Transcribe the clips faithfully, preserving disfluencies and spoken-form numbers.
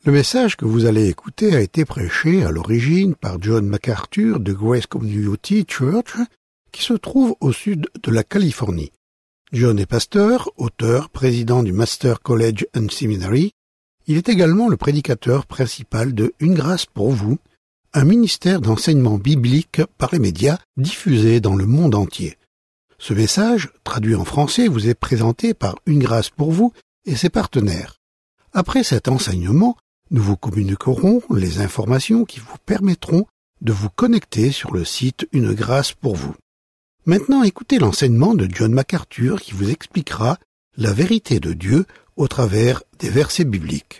Le message que vous allez écouter a été prêché à l'origine par John MacArthur de Grace Community Church, qui se trouve au sud de la Californie. John est pasteur, auteur, président du Master College and Seminary. Il est également le prédicateur principal de Une grâce pour vous, un ministère d'enseignement biblique par les médias diffusé dans le monde entier. Ce message, traduit en français, vous est présenté par Une grâce pour vous et ses partenaires. Après cet enseignement, nous vous communiquerons les informations qui vous permettront de vous connecter sur le site Une grâce pour vous. Maintenant, écoutez l'enseignement de John MacArthur qui vous expliquera la vérité de Dieu au travers des versets bibliques.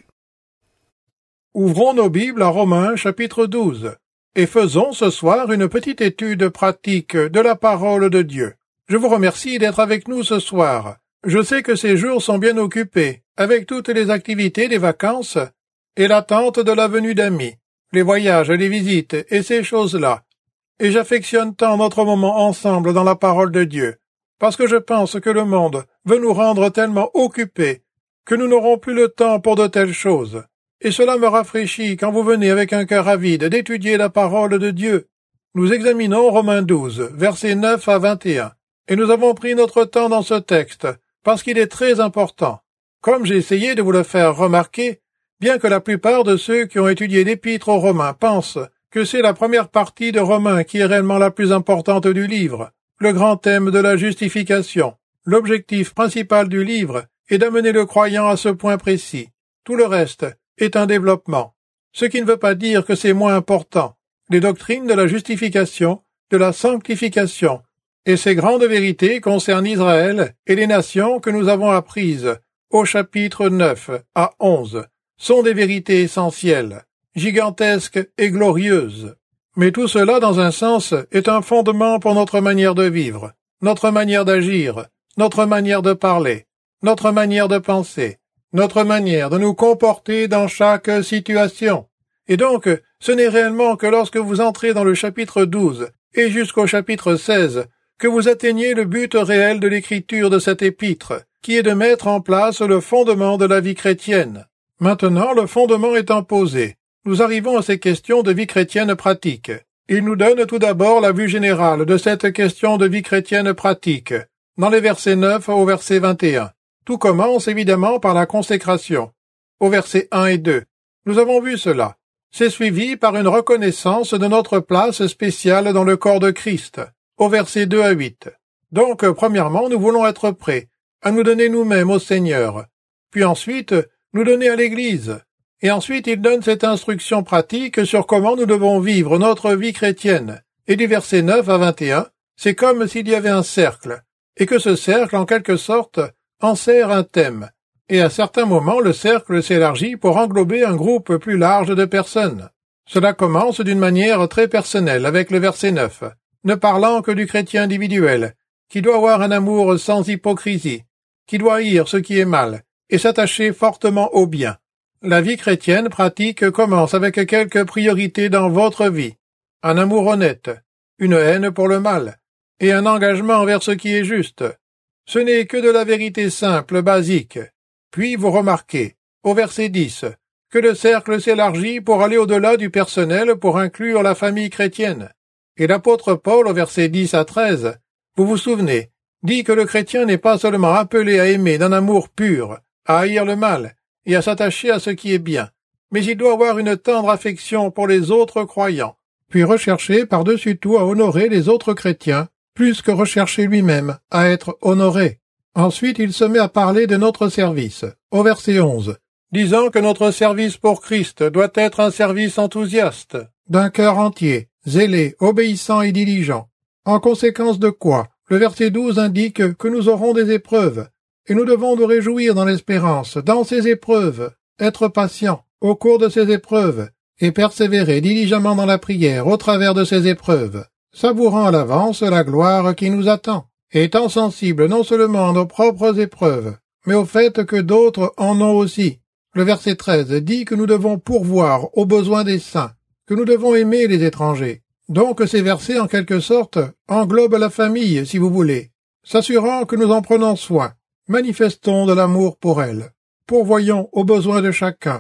Ouvrons nos Bibles à Romains chapitre douze et faisons ce soir une petite étude pratique de la parole de Dieu. Je vous remercie d'être avec nous ce soir. Je sais que ces jours sont bien occupés, avec toutes les activités des vacances et l'attente de la venue d'amis, les voyages, les visites et ces choses-là. Et j'affectionne tant notre moment ensemble dans la parole de Dieu, parce que je pense que le monde veut nous rendre tellement occupés que nous n'aurons plus le temps pour de telles choses. Et cela me rafraîchit quand vous venez avec un cœur avide d'étudier la parole de Dieu. Nous examinons Romains douze, versets neuf à vingt et un, et nous avons pris notre temps dans ce texte, parce qu'il est très important. Comme j'ai essayé de vous le faire remarquer, bien que la plupart de ceux qui ont étudié l'Épître aux Romains pensent que c'est la première partie de Romains qui est réellement la plus importante du livre, le grand thème de la justification. L'objectif principal du livre est d'amener le croyant à ce point précis. Tout le reste est un développement, ce qui ne veut pas dire que c'est moins important. Les doctrines de la justification, de la sanctification, et ces grandes vérités concernent Israël et les nations que nous avons apprises au chapitre neuf à onze. Sont des vérités essentielles, gigantesques et glorieuses. Mais tout cela, dans un sens, est un fondement pour notre manière de vivre, notre manière d'agir, notre manière de parler, notre manière de penser, notre manière de nous comporter dans chaque situation. Et donc, ce n'est réellement que lorsque vous entrez dans le chapitre douze et jusqu'au chapitre seize que vous atteignez le but réel de l'écriture de cet épître, qui est de mettre en place le fondement de la vie chrétienne. Maintenant, le fondement étant posé, nous arrivons à ces questions de vie chrétienne pratique. Il nous donne tout d'abord la vue générale de cette question de vie chrétienne pratique, dans les versets neuf au verset vingt et un. Tout commence évidemment par la consécration, au verset un et deux. Nous avons vu cela. C'est suivi par une reconnaissance de notre place spéciale dans le corps de Christ, au verset deux à huit. Donc, premièrement, nous voulons être prêts à nous donner nous-mêmes au Seigneur, puis ensuite, nous donner à l'Église, et ensuite il donne cette instruction pratique sur comment nous devons vivre notre vie chrétienne. Et du verset neuf à vingt et un, c'est comme s'il y avait un cercle, et que ce cercle, en quelque sorte, enserre un thème. Et à certains moments, le cercle s'élargit pour englober un groupe plus large de personnes. Cela commence d'une manière très personnelle avec le verset neuf, ne parlant que du chrétien individuel, qui doit avoir un amour sans hypocrisie, qui doit haïr ce qui est mal, et s'attacher fortement au bien. La vie chrétienne pratique commence avec quelques priorités dans votre vie. Un amour honnête, une haine pour le mal, et un engagement envers ce qui est juste. Ce n'est que de la vérité simple, basique. Puis vous remarquez, au verset dix, que le cercle s'élargit pour aller au-delà du personnel pour inclure la famille chrétienne. Et l'apôtre Paul, au verset dix à treize, vous vous souvenez, dit que le chrétien n'est pas seulement appelé à aimer d'un amour pur, à haïr le mal et à s'attacher à ce qui est bien, mais il doit avoir une tendre affection pour les autres croyants, puis rechercher par-dessus tout à honorer les autres chrétiens, plus que rechercher lui-même à être honoré. Ensuite, il se met à parler de notre service, au verset onze, disant que notre service pour Christ doit être un service enthousiaste, d'un cœur entier, zélé, obéissant et diligent. En conséquence de quoi, le verset douze indique que nous aurons des épreuves, et nous devons nous réjouir dans l'espérance, dans ces épreuves, être patients au cours de ces épreuves, et persévérer diligemment dans la prière au travers de ces épreuves, savourant à l'avance la gloire qui nous attend, et étant sensibles non seulement à nos propres épreuves, mais au fait que d'autres en ont aussi. Le verset treize dit que nous devons pourvoir aux besoins des saints, que nous devons aimer les étrangers. Donc ces versets, en quelque sorte, englobent la famille, si vous voulez, s'assurant que nous en prenons soin. Manifestons de l'amour pour elle. Pourvoyons aux besoins de chacun.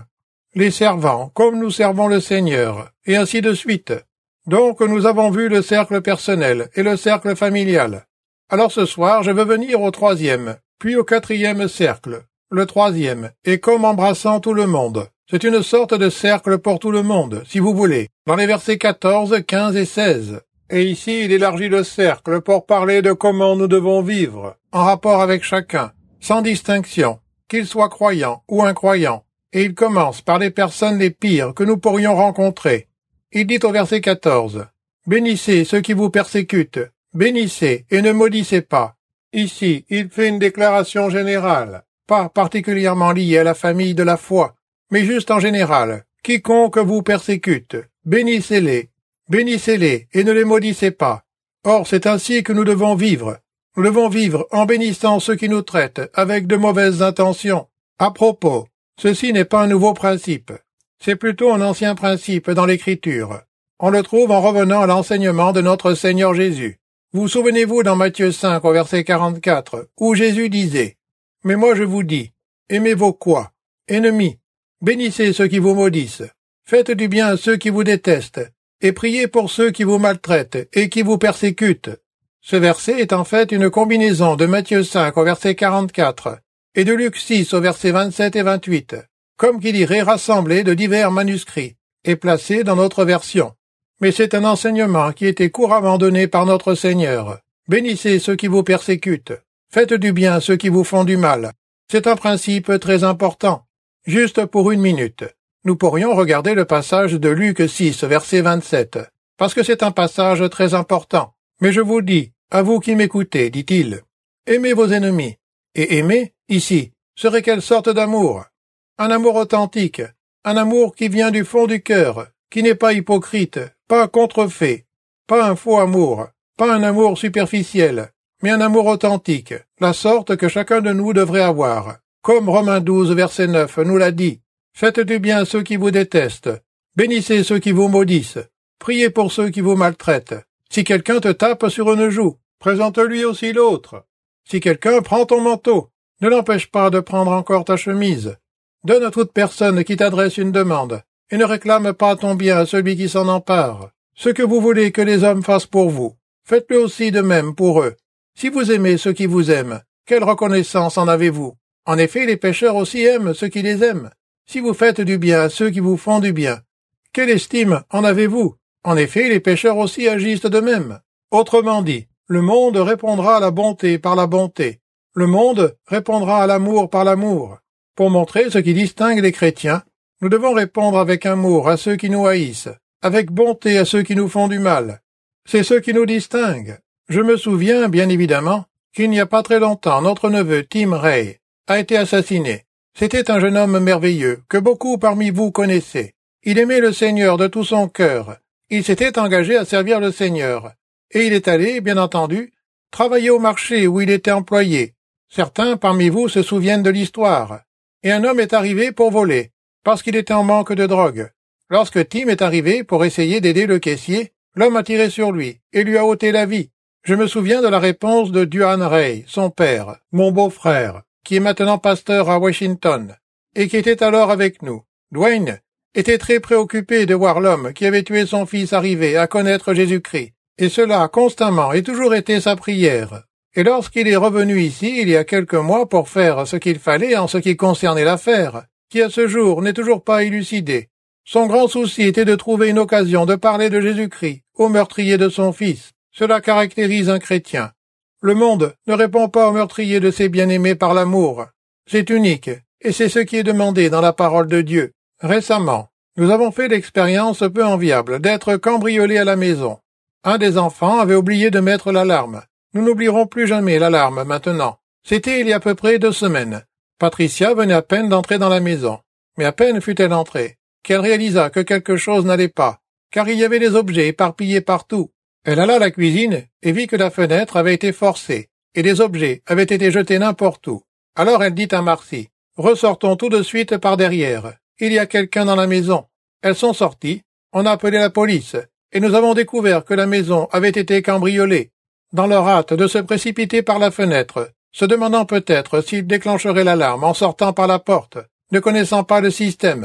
les servants, comme nous servons le Seigneur, et ainsi de suite. Donc nous avons vu le cercle personnel et le cercle familial. Alors ce soir, je veux venir au troisième, puis au quatrième cercle. Le troisième est comme embrassant tout le monde. C'est une sorte de cercle pour tout le monde, si vous voulez, dans les versets quatorze, quinze et seize. Et ici, il élargit le cercle pour parler de comment nous devons vivre, en rapport avec chacun, sans distinction, qu'il soit croyant ou incroyant. Et il commence par les personnes les pires que nous pourrions rencontrer. Il dit au verset quatorze, « Bénissez ceux qui vous persécutent, bénissez et ne maudissez pas. » Ici, il fait une déclaration générale, pas particulièrement liée à la famille de la foi, mais juste en général. Quiconque vous persécute, bénissez-les, bénissez-les et ne les maudissez pas. Or, c'est ainsi que nous devons vivre. Nous devons vivre en bénissant ceux qui nous traitent avec de mauvaises intentions. À propos, ceci n'est pas un nouveau principe. C'est plutôt un ancien principe dans l'Écriture. On le trouve en revenant à l'enseignement de notre Seigneur Jésus. Vous souvenez-vous dans Matthieu cinq au verset quarante-quatre, où Jésus disait, « Mais moi je vous dis, aimez vos quoi? Ennemis, bénissez ceux qui vous maudissent, faites du bien à ceux qui vous détestent, et priez pour ceux qui vous maltraitent et qui vous persécutent. » Ce verset est en fait une combinaison de Matthieu cinq au verset quarante-quatre et de Luc six au verset vingt-sept et vingt-huit, comme qui dirait rassemblé de divers manuscrits, et placé dans notre version. Mais c'est un enseignement qui était couramment donné par notre Seigneur. Bénissez ceux qui vous persécutent. Faites du bien à ceux qui vous font du mal. C'est un principe très important. Juste pour une minute, nous pourrions regarder le passage de Luc six, verset vingt-sept, parce que c'est un passage très important. Mais je vous dis, à vous qui m'écoutez, dit-il, aimez vos ennemis. Et aimer, ici, serait quelle sorte d'amour? Un amour authentique, un amour qui vient du fond du cœur, qui n'est pas hypocrite, pas contrefait, pas un faux amour, pas un amour superficiel, mais un amour authentique, la sorte que chacun de nous devrait avoir. Comme Romains douze, verset neuf nous l'a dit, faites du bien à ceux qui vous détestent, bénissez ceux qui vous maudissent, priez pour ceux qui vous maltraitent. Si quelqu'un te tape sur une joue, présente-lui aussi l'autre. Si quelqu'un prend ton manteau, ne l'empêche pas de prendre encore ta chemise. Donne à toute personne qui t'adresse une demande, et ne réclame pas ton bien à celui qui s'en empare. Ce que vous voulez que les hommes fassent pour vous, faites-le aussi de même pour eux. Si vous aimez ceux qui vous aiment, quelle reconnaissance en avez-vous? En effet, les pécheurs aussi aiment ceux qui les aiment. Si vous faites du bien à ceux qui vous font du bien, quelle estime en avez-vous? En effet, les pécheurs aussi agissent de même. Autrement dit, le monde répondra à la bonté par la bonté. Le monde répondra à l'amour par l'amour. Pour montrer ce qui distingue les chrétiens, nous devons répondre avec amour à ceux qui nous haïssent, avec bonté à ceux qui nous font du mal. C'est ce qui nous distingue. Je me souviens, bien évidemment, qu'il n'y a pas très longtemps, notre neveu Tim Ray a été assassiné. C'était un jeune homme merveilleux, que beaucoup parmi vous connaissez. Il aimait le Seigneur de tout son cœur. Il s'était engagé à servir le Seigneur. Et il est allé, bien entendu, travailler au marché où il était employé. Certains parmi vous se souviennent de l'histoire. Et un homme est arrivé pour voler, parce qu'il était en manque de drogue. Lorsque Tim est arrivé pour essayer d'aider le caissier, l'homme a tiré sur lui et lui a ôté la vie. Je me souviens de la réponse de Duane Ray, son père, mon beau-frère, qui est maintenant pasteur à Washington, et qui était alors avec nous. Dwayne était très préoccupé de voir l'homme qui avait tué son fils arriver à connaître Jésus-Christ, et cela a constamment et toujours été sa prière. Et lorsqu'il est revenu ici, il y a quelques mois, pour faire ce qu'il fallait en ce qui concernait l'affaire, qui à ce jour n'est toujours pas élucidée, son grand souci était de trouver une occasion de parler de Jésus-Christ au meurtrier de son fils. Cela caractérise un chrétien. Le monde ne répond pas au meurtrier de ses bien-aimés par l'amour. C'est unique, et c'est ce qui est demandé dans la parole de Dieu. Récemment, nous avons fait l'expérience peu enviable d'être cambriolés à la maison. Un des enfants avait oublié de mettre l'alarme. Nous n'oublierons plus jamais l'alarme maintenant. C'était il y a à peu près deux semaines. Patricia venait à peine d'entrer dans la maison. Mais à peine fut-elle entrée, qu'elle réalisa que quelque chose n'allait pas, car il y avait des objets éparpillés partout. Elle alla à la cuisine et vit que la fenêtre avait été forcée, et des objets avaient été jetés n'importe où. Alors elle dit à Marcy, « Ressortons tout de suite par derrière. Il y a quelqu'un dans la maison. » Elles sont sorties, on a appelé la police, et nous avons découvert que la maison avait été cambriolée. Dans leur hâte de se précipiter par la fenêtre, se demandant peut-être s'ils déclencheraient l'alarme en sortant par la porte, ne connaissant pas le système,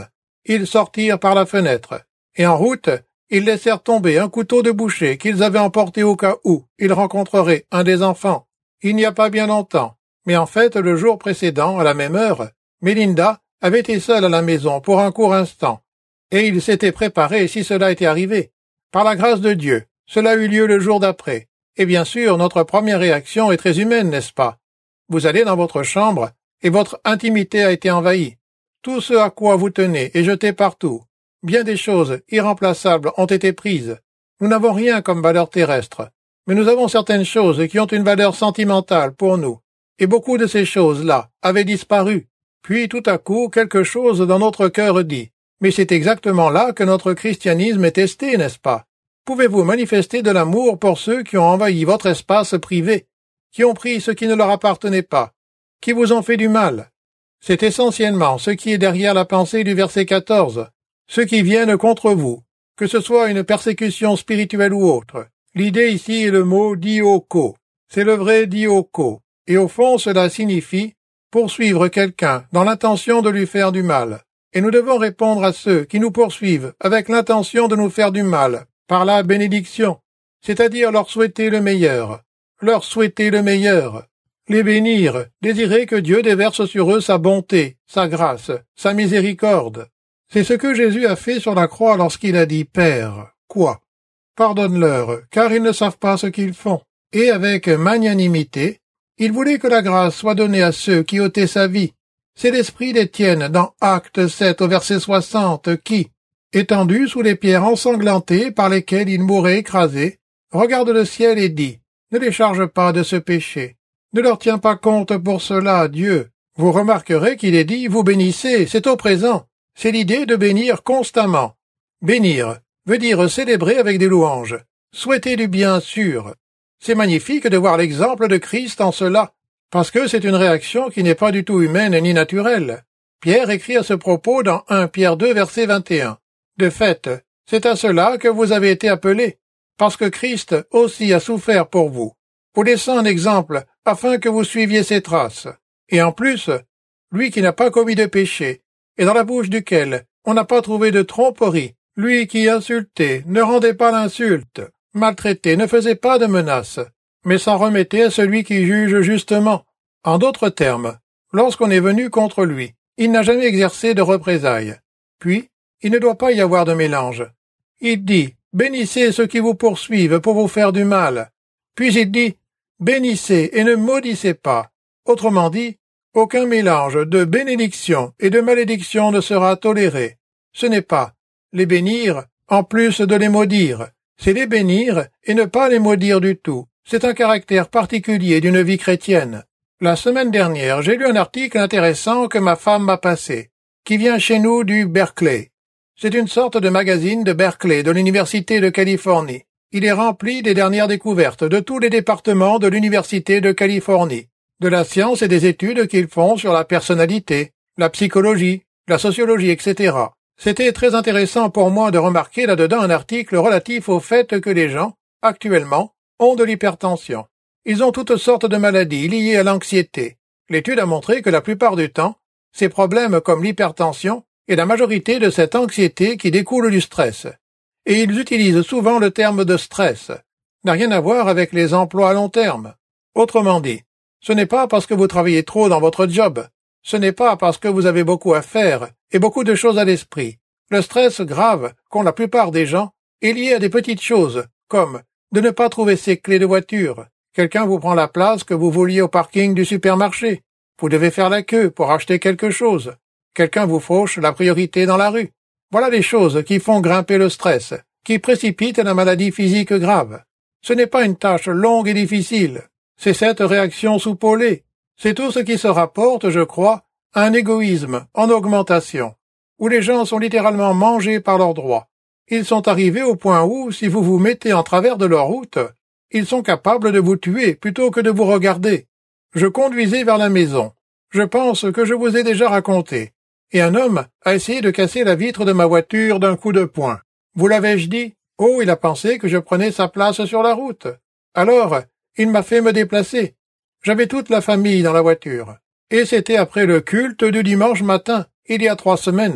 Ils sortirent par la fenêtre, et en route, ils laissèrent tomber un couteau de boucher qu'ils avaient emporté au cas où ils rencontreraient un des enfants. Il n'y a pas bien longtemps, mais en fait le jour précédent, à la même heure, Mélinda avait été seule à la maison pour un court instant, et ils s'étaient préparés si cela était arrivé. Par la grâce de Dieu, cela eut lieu le jour d'après, et bien sûr notre première réaction est très humaine, n'est-ce pas? Vous allez dans votre chambre, et votre intimité a été envahie. Tout ce à quoi vous tenez est jeté partout. Bien des choses irremplaçables ont été prises. Nous n'avons rien comme valeur terrestre, mais nous avons certaines choses qui ont une valeur sentimentale pour nous, et beaucoup de ces choses-là avaient disparu. Puis tout à coup, quelque chose dans notre cœur dit « Mais c'est exactement là que notre christianisme est testé, n'est-ce pas? Pouvez-vous manifester de l'amour pour ceux qui ont envahi votre espace privé, qui ont pris ce qui ne leur appartenait pas, qui vous ont fait du mal? » C'est essentiellement ce qui est derrière la pensée du verset quatorze. Ceux qui viennent contre vous, que ce soit une persécution spirituelle ou autre. L'idée ici est le mot dioko. C'est le vrai dioko. Et au fond, cela signifie poursuivre quelqu'un dans l'intention de lui faire du mal. Et nous devons répondre à ceux qui nous poursuivent avec l'intention de nous faire du mal, par la bénédiction, c'est-à-dire leur souhaiter le meilleur. Leur souhaiter le meilleur. Les bénir, désirer que Dieu déverse sur eux sa bonté, sa grâce, sa miséricorde. C'est ce que Jésus a fait sur la croix lorsqu'il a dit « Père, quoi? Pardonne-leur, car ils ne savent pas ce qu'ils font. » Et avec magnanimité, il voulait que la grâce soit donnée à ceux qui ôtaient sa vie. C'est l'esprit d'Étienne dans Acte sept au verset soixante qui, étendu sous les pierres ensanglantées par lesquelles il mourait écrasé, regarde le ciel et dit « Ne les charge pas de ce péché. Ne leur tiens pas compte pour cela, Dieu. » Vous remarquerez qu'il est dit « Vous bénissez », c'est au présent. C'est l'idée de bénir constamment. Bénir veut dire célébrer avec des louanges, souhaiter du bien sûr. C'est magnifique de voir l'exemple de Christ en cela, parce que c'est une réaction qui n'est pas du tout humaine ni naturelle. Pierre écrit à ce propos dans un Pierre deux verset vingt et un. De fait, c'est à cela que vous avez été appelés, parce que Christ aussi a souffert pour vous, vous laissant un exemple afin que vous suiviez ses traces. Et en plus, lui qui n'a pas commis de péché, et dans la bouche duquel on n'a pas trouvé de tromperie, lui qui insultait, ne rendait pas l'insulte, maltraitait, ne faisait pas de menaces, mais s'en remettait à celui qui juge justement. En d'autres termes, lorsqu'on est venu contre lui, il n'a jamais exercé de représailles. Puis, il ne doit pas y avoir de mélange. Il dit, bénissez ceux qui vous poursuivent pour vous faire du mal. Puis il dit, bénissez et ne maudissez pas. Autrement dit, aucun mélange de bénédiction et de malédiction ne sera toléré. Ce n'est pas les bénir en plus de les maudire. C'est les bénir et ne pas les maudire du tout. C'est un caractère particulier d'une vie chrétienne. La semaine dernière, j'ai lu un article intéressant que ma femme m'a passé, qui vient chez nous du Berkeley. C'est une sorte de magazine de Berkeley, de l'Université de Californie. Il est rempli des dernières découvertes de tous les départements de l'Université de Californie, de la science et des études qu'ils font sur la personnalité, la psychologie, la sociologie, et cetera. C'était très intéressant pour moi de remarquer là-dedans un article relatif au fait que les gens, actuellement, ont de l'hypertension. Ils ont toutes sortes de maladies liées à l'anxiété. L'étude a montré que la plupart du temps, ces problèmes comme l'hypertension est la majorité de cette anxiété qui découle du stress. Et ils utilisent souvent le terme de stress. N'a rien à voir avec les emplois à long terme. Autrement dit, ce n'est pas parce que vous travaillez trop dans votre job. Ce n'est pas parce que vous avez beaucoup à faire et beaucoup de choses à l'esprit. Le stress grave qu'ont la plupart des gens est lié à des petites choses, comme de ne pas trouver ses clés de voiture. Quelqu'un vous prend la place que vous vouliez au parking du supermarché. Vous devez faire la queue pour acheter quelque chose. Quelqu'un vous fauche la priorité dans la rue. Voilà les choses qui font grimper le stress, qui précipitent la maladie physique grave. Ce n'est pas une tâche longue et difficile. C'est cette réaction soupolée. C'est tout ce qui se rapporte, je crois, à un égoïsme en augmentation, où les gens sont littéralement mangés par leurs droits. Ils sont arrivés au point où, si vous vous mettez en travers de leur route, ils sont capables de vous tuer plutôt que de vous regarder. Je conduisais vers la maison. Je pense que je vous ai déjà raconté. Et un homme a essayé de casser la vitre de ma voiture d'un coup de poing. Vous l'avais-je dit? Oh, il a pensé que je prenais sa place sur la route. Alors, il m'a fait me déplacer. J'avais toute la famille dans la voiture. Et c'était après le culte du dimanche matin, il y a trois semaines.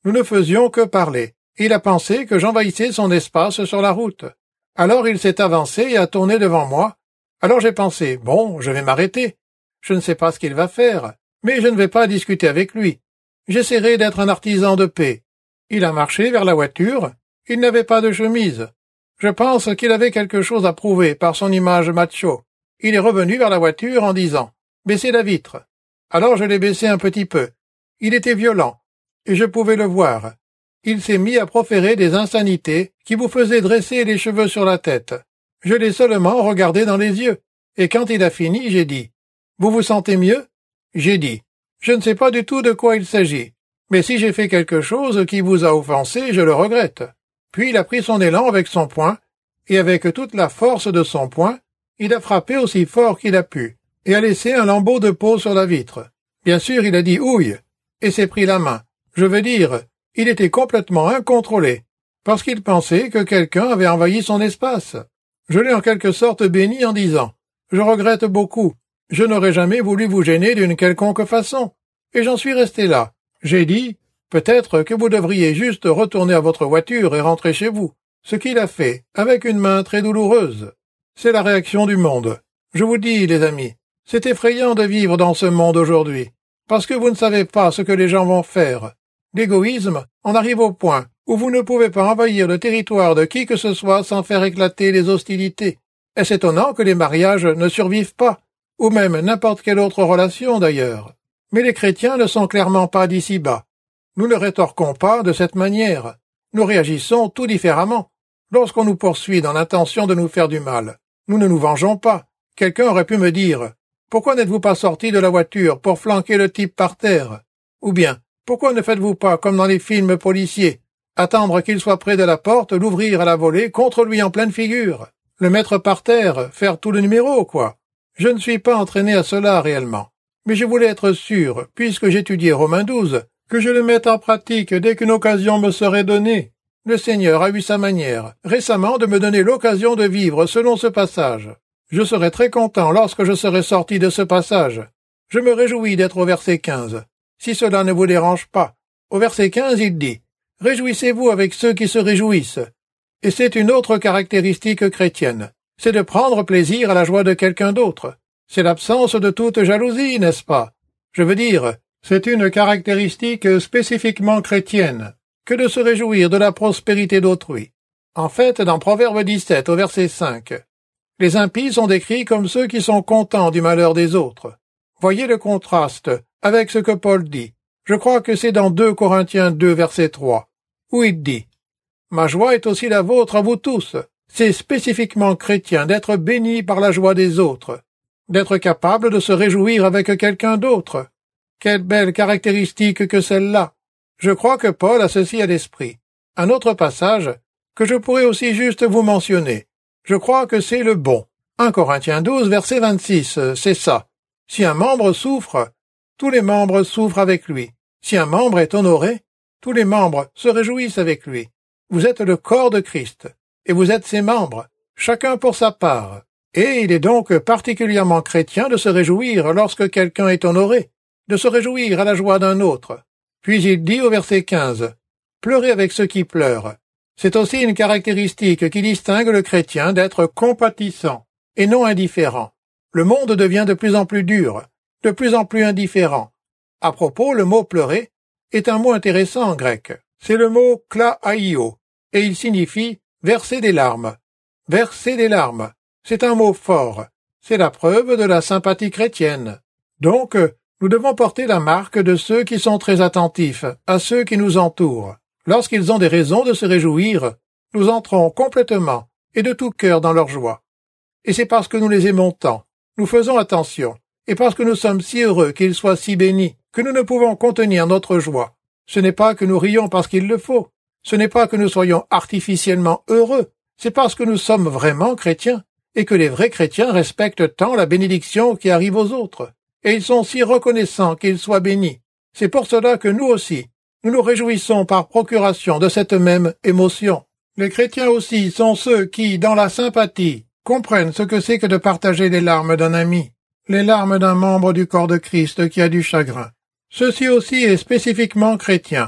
Nous ne faisions que parler. Il a pensé que j'envahissais son espace sur la route. Alors il s'est avancé et a tourné devant moi. Alors j'ai pensé, bon, je vais m'arrêter. Je ne sais pas ce qu'il va faire, mais je ne vais pas discuter avec lui. J'essaierai d'être un artisan de paix. Il a marché vers la voiture. Il n'avait pas de chemise. Je pense qu'il avait quelque chose à prouver par son image macho. Il est revenu vers la voiture en disant « Baissez la vitre ». Alors je l'ai baissé un petit peu. Il était violent, et je pouvais le voir. Il s'est mis à proférer des insanités qui vous faisaient dresser les cheveux sur la tête. Je l'ai seulement regardé dans les yeux, et quand il a fini, j'ai dit « Vous vous sentez mieux ?» J'ai dit « Je ne sais pas du tout de quoi il s'agit, mais si j'ai fait quelque chose qui vous a offensé, je le regrette. » Puis il a pris son élan avec son poing, et avec toute la force de son poing, il a frappé aussi fort qu'il a pu, et a laissé un lambeau de peau sur la vitre. Bien sûr, il a dit « Ouille !» et s'est pris la main. Je veux dire, il était complètement incontrôlé, parce qu'il pensait que quelqu'un avait envahi son espace. Je l'ai en quelque sorte béni en disant « Je regrette beaucoup. Je n'aurais jamais voulu vous gêner d'une quelconque façon. » Et j'en suis resté là. J'ai dit « Peut-être que vous devriez juste retourner à votre voiture et rentrer chez vous. » Ce qu'il a fait, avec une main très douloureuse. C'est la réaction du monde. Je vous dis, les amis, c'est effrayant de vivre dans ce monde aujourd'hui, parce que vous ne savez pas ce que les gens vont faire. L'égoïsme en arrive au point où vous ne pouvez pas envahir le territoire de qui que ce soit sans faire éclater les hostilités. Est-ce étonnant que les mariages ne survivent pas, ou même n'importe quelle autre relation d'ailleurs. Mais les chrétiens ne sont clairement pas d'ici-bas. Nous ne rétorquons pas de cette manière. Nous réagissons tout différemment. Lorsqu'on nous poursuit dans l'intention de nous faire du mal, nous ne nous vengeons pas. Quelqu'un aurait pu me dire « Pourquoi n'êtes-vous pas sorti de la voiture pour flanquer le type par terre ?» Ou bien « Pourquoi ne faites-vous pas comme dans les films policiers, attendre qu'il soit près de la porte, l'ouvrir à la volée contre lui en pleine figure, le mettre par terre, faire tout le numéro, quoi ?» Je ne suis pas entraîné à cela réellement, mais je voulais être sûr, puisque j'étudiais Romains douze, que je le mette en pratique dès qu'une occasion me serait donnée. Le Seigneur a eu sa manière, récemment, de me donner l'occasion de vivre selon ce passage. Je serai très content lorsque je serai sorti de ce passage. Je me réjouis d'être au verset quinze. Si cela ne vous dérange pas. Au verset quinze, il dit « Réjouissez-vous avec ceux qui se réjouissent ». Et c'est une autre caractéristique chrétienne. C'est de prendre plaisir à la joie de quelqu'un d'autre. C'est l'absence de toute jalousie, n'est-ce pas? Je veux dire, c'est une caractéristique spécifiquement chrétienne que de se réjouir de la prospérité d'autrui. En fait, dans Proverbe dix-sept, au verset cinq, les impies sont décrits comme ceux qui sont contents du malheur des autres. Voyez le contraste avec ce que Paul dit. Je crois que c'est dans deux Corinthiens deux, verset trois, où il dit « Ma joie est aussi la vôtre à vous tous. » C'est spécifiquement chrétien d'être béni par la joie des autres, d'être capable de se réjouir avec quelqu'un d'autre. Quelle belle caractéristique que celle-là! Je crois que Paul a ceci à l'esprit. Un autre passage que je pourrais aussi juste vous mentionner. Je crois que c'est le bon. un Corinthiens douze, verset vingt-six, c'est ça. Si un membre souffre, tous les membres souffrent avec lui. Si un membre est honoré, tous les membres se réjouissent avec lui. Vous êtes le corps de Christ, et vous êtes ses membres, chacun pour sa part. Et il est donc particulièrement chrétien de se réjouir lorsque quelqu'un est honoré, de se réjouir à la joie d'un autre. Puis il dit au verset quinze, « Pleurez avec ceux qui pleurent ». C'est aussi une caractéristique qui distingue le chrétien d'être compatissant et non indifférent. Le monde devient de plus en plus dur, de plus en plus indifférent. À propos, le mot « pleurer » est un mot intéressant en grec. C'est le mot « klaio » et il signifie « verser des larmes ». Verser des larmes, c'est un mot fort. C'est la preuve de la sympathie chrétienne. Donc, nous devons porter la marque de ceux qui sont très attentifs à ceux qui nous entourent. Lorsqu'ils ont des raisons de se réjouir, nous entrons complètement et de tout cœur dans leur joie. Et c'est parce que nous les aimons tant, nous faisons attention, et parce que nous sommes si heureux qu'ils soient si bénis, que nous ne pouvons contenir notre joie. Ce n'est pas que nous rions parce qu'il le faut, ce n'est pas que nous soyons artificiellement heureux, c'est parce que nous sommes vraiment chrétiens, et que les vrais chrétiens respectent tant la bénédiction qui arrive aux autres. Et ils sont si reconnaissants qu'ils soient bénis. C'est pour cela que nous aussi, nous nous réjouissons par procuration de cette même émotion. Les chrétiens aussi sont ceux qui, dans la sympathie, comprennent ce que c'est que de partager les larmes d'un ami, les larmes d'un membre du corps de Christ qui a du chagrin. Ceci aussi est spécifiquement chrétien.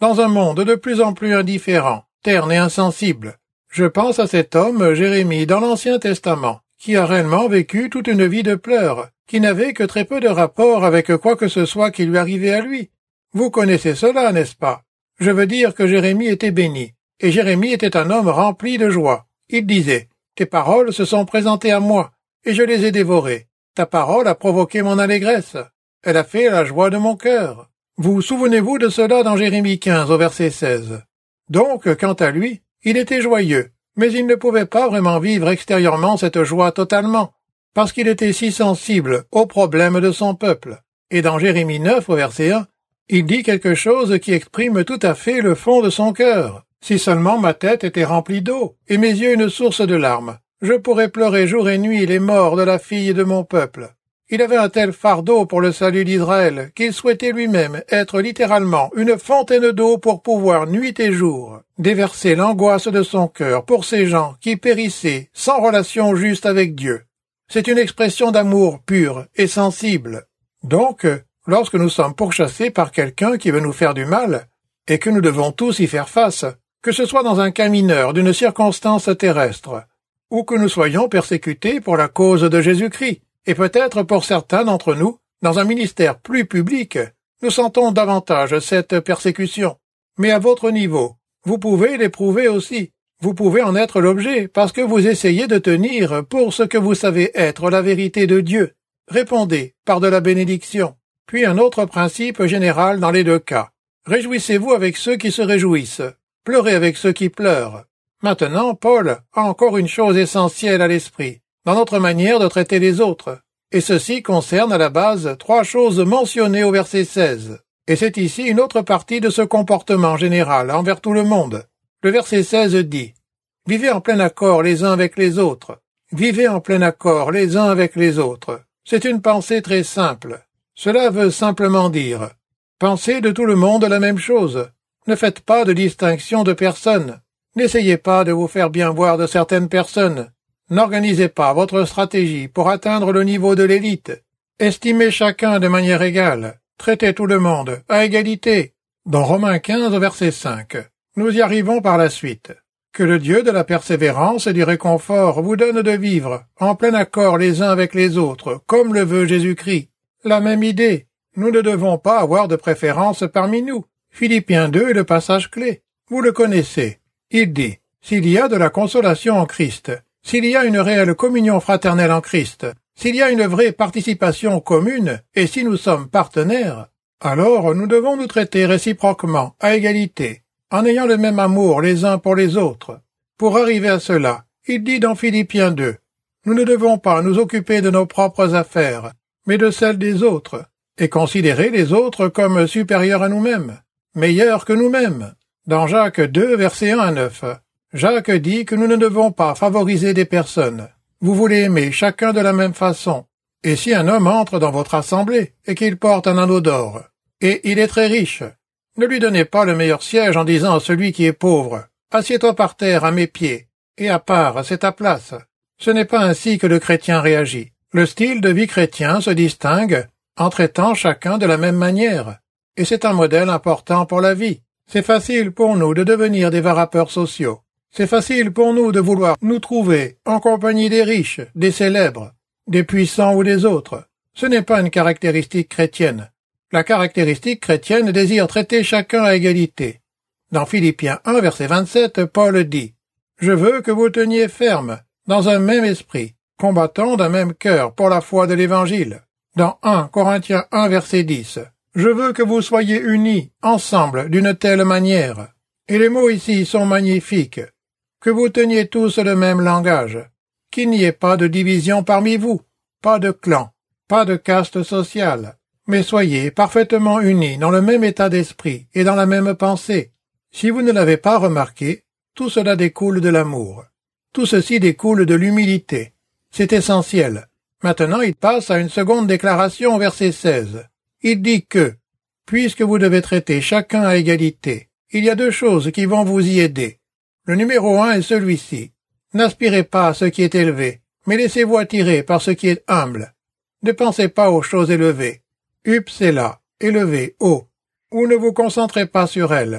dans un monde de plus en plus indifférent, terne et insensible. Je pense à cet homme, Jérémie, dans l'Ancien Testament, qui a réellement vécu toute une vie de pleurs, qui n'avait que très peu de rapport avec quoi que ce soit qui lui arrivait à lui. Vous connaissez cela, n'est-ce pas? Je veux dire que Jérémie était béni, et Jérémie était un homme rempli de joie. Il disait, « Tes paroles se sont présentées à moi, et je les ai dévorées. Ta parole a provoqué mon allégresse. Elle a fait la joie de mon cœur. » Vous souvenez-vous de cela dans Jérémie quinze au verset seize. Donc, quant à lui, il était joyeux, mais il ne pouvait pas vraiment vivre extérieurement cette joie totalement, parce qu'il était si sensible aux problèmes de son peuple. Et dans Jérémie neuf au verset un, il dit quelque chose qui exprime tout à fait le fond de son cœur. « Si seulement ma tête était remplie d'eau, et mes yeux une source de larmes, je pourrais pleurer jour et nuit les morts de la fille de mon peuple. » Il avait un tel fardeau pour le salut d'Israël qu'il souhaitait lui-même être littéralement une fontaine d'eau pour pouvoir nuit et jour déverser l'angoisse de son cœur pour ces gens qui périssaient sans relation juste avec Dieu. C'est une expression d'amour pur et sensible. Donc, lorsque nous sommes pourchassés par quelqu'un qui veut nous faire du mal, et que nous devons tous y faire face, que ce soit dans un cas mineur d'une circonstance terrestre, ou que nous soyons persécutés pour la cause de Jésus-Christ, et peut-être pour certains d'entre nous, dans un ministère plus public, nous sentons davantage cette persécution. Mais à votre niveau, vous pouvez l'éprouver aussi. Vous pouvez en être l'objet parce que vous essayez de tenir pour ce que vous savez être la vérité de Dieu. Répondez par de la bénédiction. Puis un autre principe général dans les deux cas. Réjouissez-vous avec ceux qui se réjouissent. Pleurez avec ceux qui pleurent. Maintenant, Paul a encore une chose essentielle à l'esprit dans notre manière de traiter les autres. Et ceci concerne à la base trois choses mentionnées au verset seize. Et c'est ici une autre partie de ce comportement général envers tout le monde. Le verset seize dit « Vivez en plein accord les uns avec les autres. Vivez en plein accord les uns avec les autres. » C'est une pensée très simple. Cela veut simplement dire « Pensez de tout le monde la même chose. Ne faites pas de distinction de personne. N'essayez pas de vous faire bien voir de certaines personnes. N'organisez pas votre stratégie pour atteindre le niveau de l'élite. Estimez chacun de manière égale. Traitez tout le monde à égalité. » Dans Romains quinze, verset cinq, nous y arrivons par la suite. « Que le Dieu de la persévérance et du réconfort vous donne de vivre en plein accord les uns avec les autres, comme le veut Jésus-Christ. » La même idée. Nous ne devons pas avoir de préférence parmi nous. Philippiens deux est le passage clé. Vous le connaissez. Il dit « S'il y a de la consolation en Christ, s'il y a une réelle communion fraternelle en Christ, s'il y a une vraie participation commune, et si nous sommes partenaires, alors nous devons nous traiter réciproquement, à égalité, en ayant le même amour les uns pour les autres. Pour arriver à cela, il dit dans Philippiens deux, « Nous ne devons pas nous occuper de nos propres affaires, mais de celles des autres, et considérer les autres comme supérieurs à nous-mêmes, meilleurs que nous-mêmes. » Dans Jacques deux, versets un à neuf, Jacques dit que nous ne devons pas favoriser des personnes. Vous voulez aimer chacun de la même façon. Et si un homme entre dans votre assemblée et qu'il porte un anneau d'or, et il est très riche, ne lui donnez pas le meilleur siège en disant à celui qui est pauvre, « Assieds-toi par terre à mes pieds, et à part, c'est ta place. » Ce n'est pas ainsi que le chrétien réagit. Le style de vie chrétien se distingue en traitant chacun de la même manière, et c'est un modèle important pour la vie. C'est facile pour nous de devenir des varapeurs sociaux. C'est facile pour nous de vouloir nous trouver en compagnie des riches, des célèbres, des puissants ou des autres. Ce n'est pas une caractéristique chrétienne. La caractéristique chrétienne désire traiter chacun à égalité. Dans Philippiens un, verset vingt-sept, Paul dit « Je veux que vous teniez ferme, dans un même esprit, combattant d'un même cœur pour la foi de l'Évangile. » Dans un Corinthiens un, verset dix, « Je veux que vous soyez unis, ensemble, d'une telle manière. » Et les mots ici sont magnifiques. Que vous teniez tous le même langage, qu'il n'y ait pas de division parmi vous, pas de clan, pas de caste sociale, mais soyez parfaitement unis dans le même état d'esprit et dans la même pensée. Si vous ne l'avez pas remarqué, tout cela découle de l'amour. Tout ceci découle de l'humilité. C'est essentiel. Maintenant, il passe à une seconde déclaration au verset seize. Il dit que, puisque vous devez traiter chacun à égalité, il y a deux choses qui vont vous y aider. Le numéro un est celui-ci. N'aspirez pas à ce qui est élevé, mais laissez-vous attirer par ce qui est humble. Ne pensez pas aux choses élevées. Upsela, élevé, haut. Ou ne vous concentrez pas sur elles,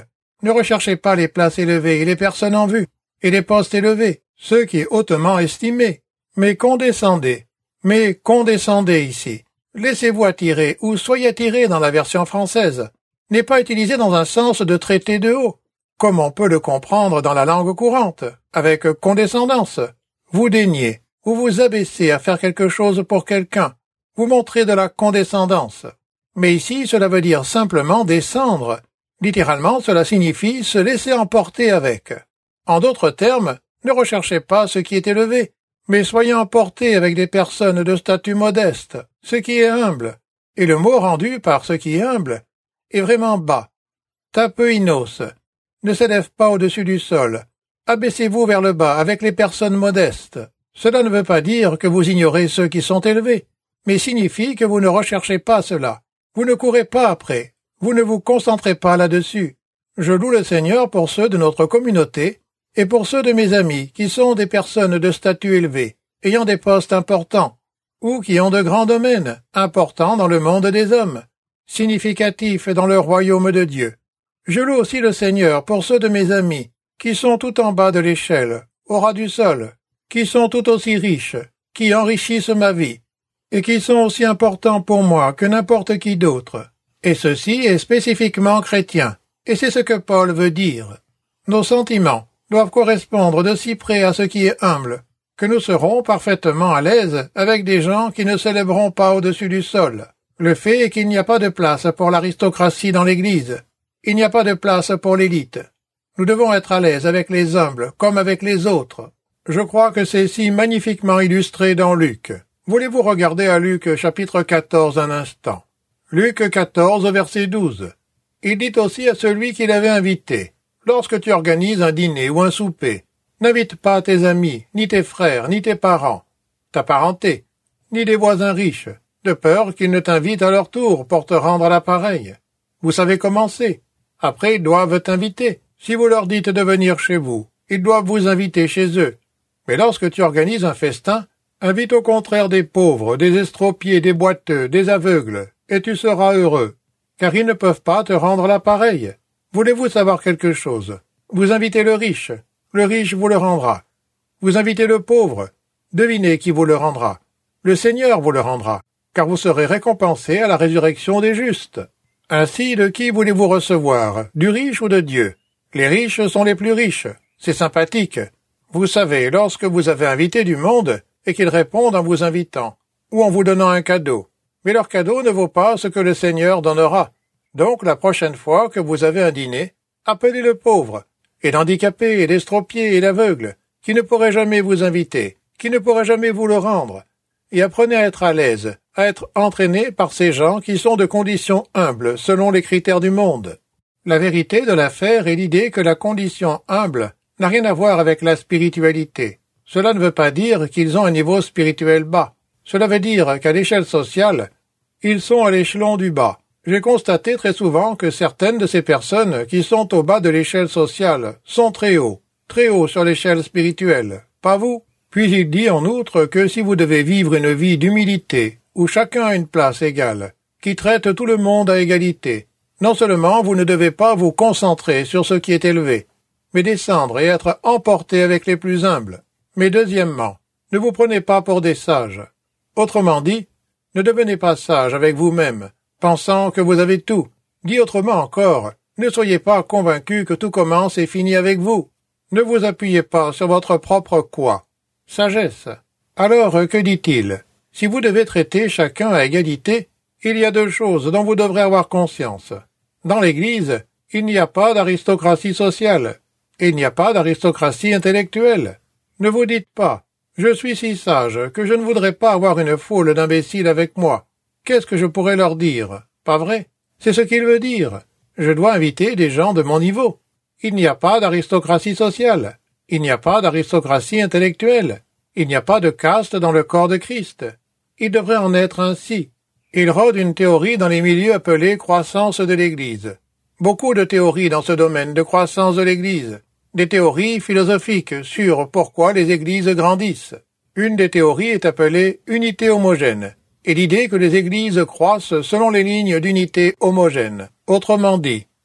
Ne recherchez pas les places élevées et les personnes en vue, et les postes élevés, ceux qui est hautement estimé. Mais condescendez, mais condescendez ici. Laissez-vous attirer ou soyez attiré dans la version française. N'est pas utilisé dans un sens de traiter de haut, comme on peut le comprendre dans la langue courante, avec condescendance. Vous daignez ou vous abaissez à faire quelque chose pour quelqu'un. Vous montrez de la condescendance. Mais ici, cela veut dire simplement descendre. Littéralement, cela signifie se laisser emporter avec. En d'autres termes, ne recherchez pas ce qui est élevé, mais soyez emportés avec des personnes de statut modeste, ce qui est humble. Et le mot rendu par ce qui est humble est vraiment bas. Tapeinos. Ne s'élève pas au-dessus du sol. Abaissez-vous vers le bas avec les personnes modestes. Cela ne veut pas dire que vous ignorez ceux qui sont élevés, mais signifie que vous ne recherchez pas cela. Vous ne courez pas après. Vous ne vous concentrez pas là-dessus. Je loue le Seigneur pour ceux de notre communauté et pour ceux de mes amis qui sont des personnes de statut élevé, ayant des postes importants, ou qui ont de grands domaines importants dans le monde des hommes, significatifs dans le royaume de Dieu. Je loue aussi le Seigneur pour ceux de mes amis qui sont tout en bas de l'échelle, au ras du sol, qui sont tout aussi riches, qui enrichissent ma vie, et qui sont aussi importants pour moi que n'importe qui d'autre. Et ceci est spécifiquement chrétien, et c'est ce que Paul veut dire. Nos sentiments doivent correspondre de si près à ce qui est humble, que nous serons parfaitement à l'aise avec des gens qui ne s'élèveront pas au-dessus du sol. Le fait est qu'il n'y a pas de place pour l'aristocratie dans l'Église. Il n'y a pas de place pour l'élite. Nous devons être à l'aise avec les humbles comme avec les autres. Je crois que c'est si magnifiquement illustré dans Luc. Voulez-vous regarder à Luc chapitre quatorze un instant? Luc quatorze, verset douze. Il dit aussi à celui qui l'avait invité, « Lorsque tu organises un dîner ou un souper, n'invite pas tes amis, ni tes frères, ni tes parents, ta parenté, ni des voisins riches, de peur qu'ils ne t'invitent à leur tour pour te rendre à l'appareil. Vous savez comment c'est. Après, ils doivent t'inviter. Si vous leur dites de venir chez vous, ils doivent vous inviter chez eux. Mais lorsque tu organises un festin, invite au contraire des pauvres, des estropiés, des boiteux, des aveugles, et tu seras heureux, car ils ne peuvent pas te rendre l'appareil. Voulez-vous savoir quelque chose? Vous invitez le riche, le riche vous le rendra. Vous invitez le pauvre, devinez qui vous le rendra. Le Seigneur vous le rendra, car vous serez récompensé à la résurrection des justes. Ainsi, de qui voulez-vous recevoir, du riche ou de Dieu? Les riches sont les plus riches. C'est sympathique. Vous savez, lorsque vous avez invité du monde, et qu'ils répondent en vous invitant, ou en vous donnant un cadeau. Mais leur cadeau ne vaut pas ce que le Seigneur donnera. Donc, la prochaine fois que vous avez un dîner, appelez le pauvre, et l'handicapé, et l'estropié, et l'aveugle, qui ne pourrait jamais vous inviter, qui ne pourrait jamais vous le rendre, et apprenez à être à l'aise, à être entraîné par ces gens qui sont de condition humble, selon les critères du monde. La vérité de l'affaire est l'idée que la condition humble n'a rien à voir avec la spiritualité. Cela ne veut pas dire qu'ils ont un niveau spirituel bas. Cela veut dire qu'à l'échelle sociale, ils sont à l'échelon du bas. J'ai constaté très souvent que certaines de ces personnes qui sont au bas de l'échelle sociale sont très hauts, très hauts sur l'échelle spirituelle. Pas vous? Puis il dit en outre que si vous devez vivre une vie d'humilité, où chacun a une place égale, qui traite tout le monde à égalité, non seulement vous ne devez pas vous concentrer sur ce qui est élevé, mais descendre et être emporté avec les plus humbles. Mais deuxièmement, ne vous prenez pas pour des sages. Autrement dit, ne devenez pas sage avec vous-même, pensant que vous avez tout. Dit autrement encore, ne soyez pas convaincus que tout commence et finit avec vous. Ne vous appuyez pas sur votre propre quoi. Sagesse. Alors, que dit-il? Si vous devez traiter chacun à égalité, il y a deux choses dont vous devrez avoir conscience. Dans l'Église, il n'y a pas d'aristocratie sociale. Il n'y a pas d'aristocratie intellectuelle. Ne vous dites pas, je suis si sage que je ne voudrais pas avoir une foule d'imbéciles avec moi. Qu'est-ce que je pourrais leur dire? Pas vrai? C'est ce qu'il veut dire. Je dois inviter des gens de mon niveau. Il n'y a pas d'aristocratie sociale. Il n'y a pas d'aristocratie intellectuelle. Il n'y a pas de caste dans le corps de Christ. Il devrait en être ainsi. Il rôde une théorie dans les milieux appelés croissance de l'Église. Beaucoup de théories dans ce domaine de croissance de l'Église. Des théories philosophiques sur pourquoi les églises grandissent. Une des théories est appelée unité homogène, et l'idée que les églises croissent selon les lignes d'unité homogène. Autrement dit,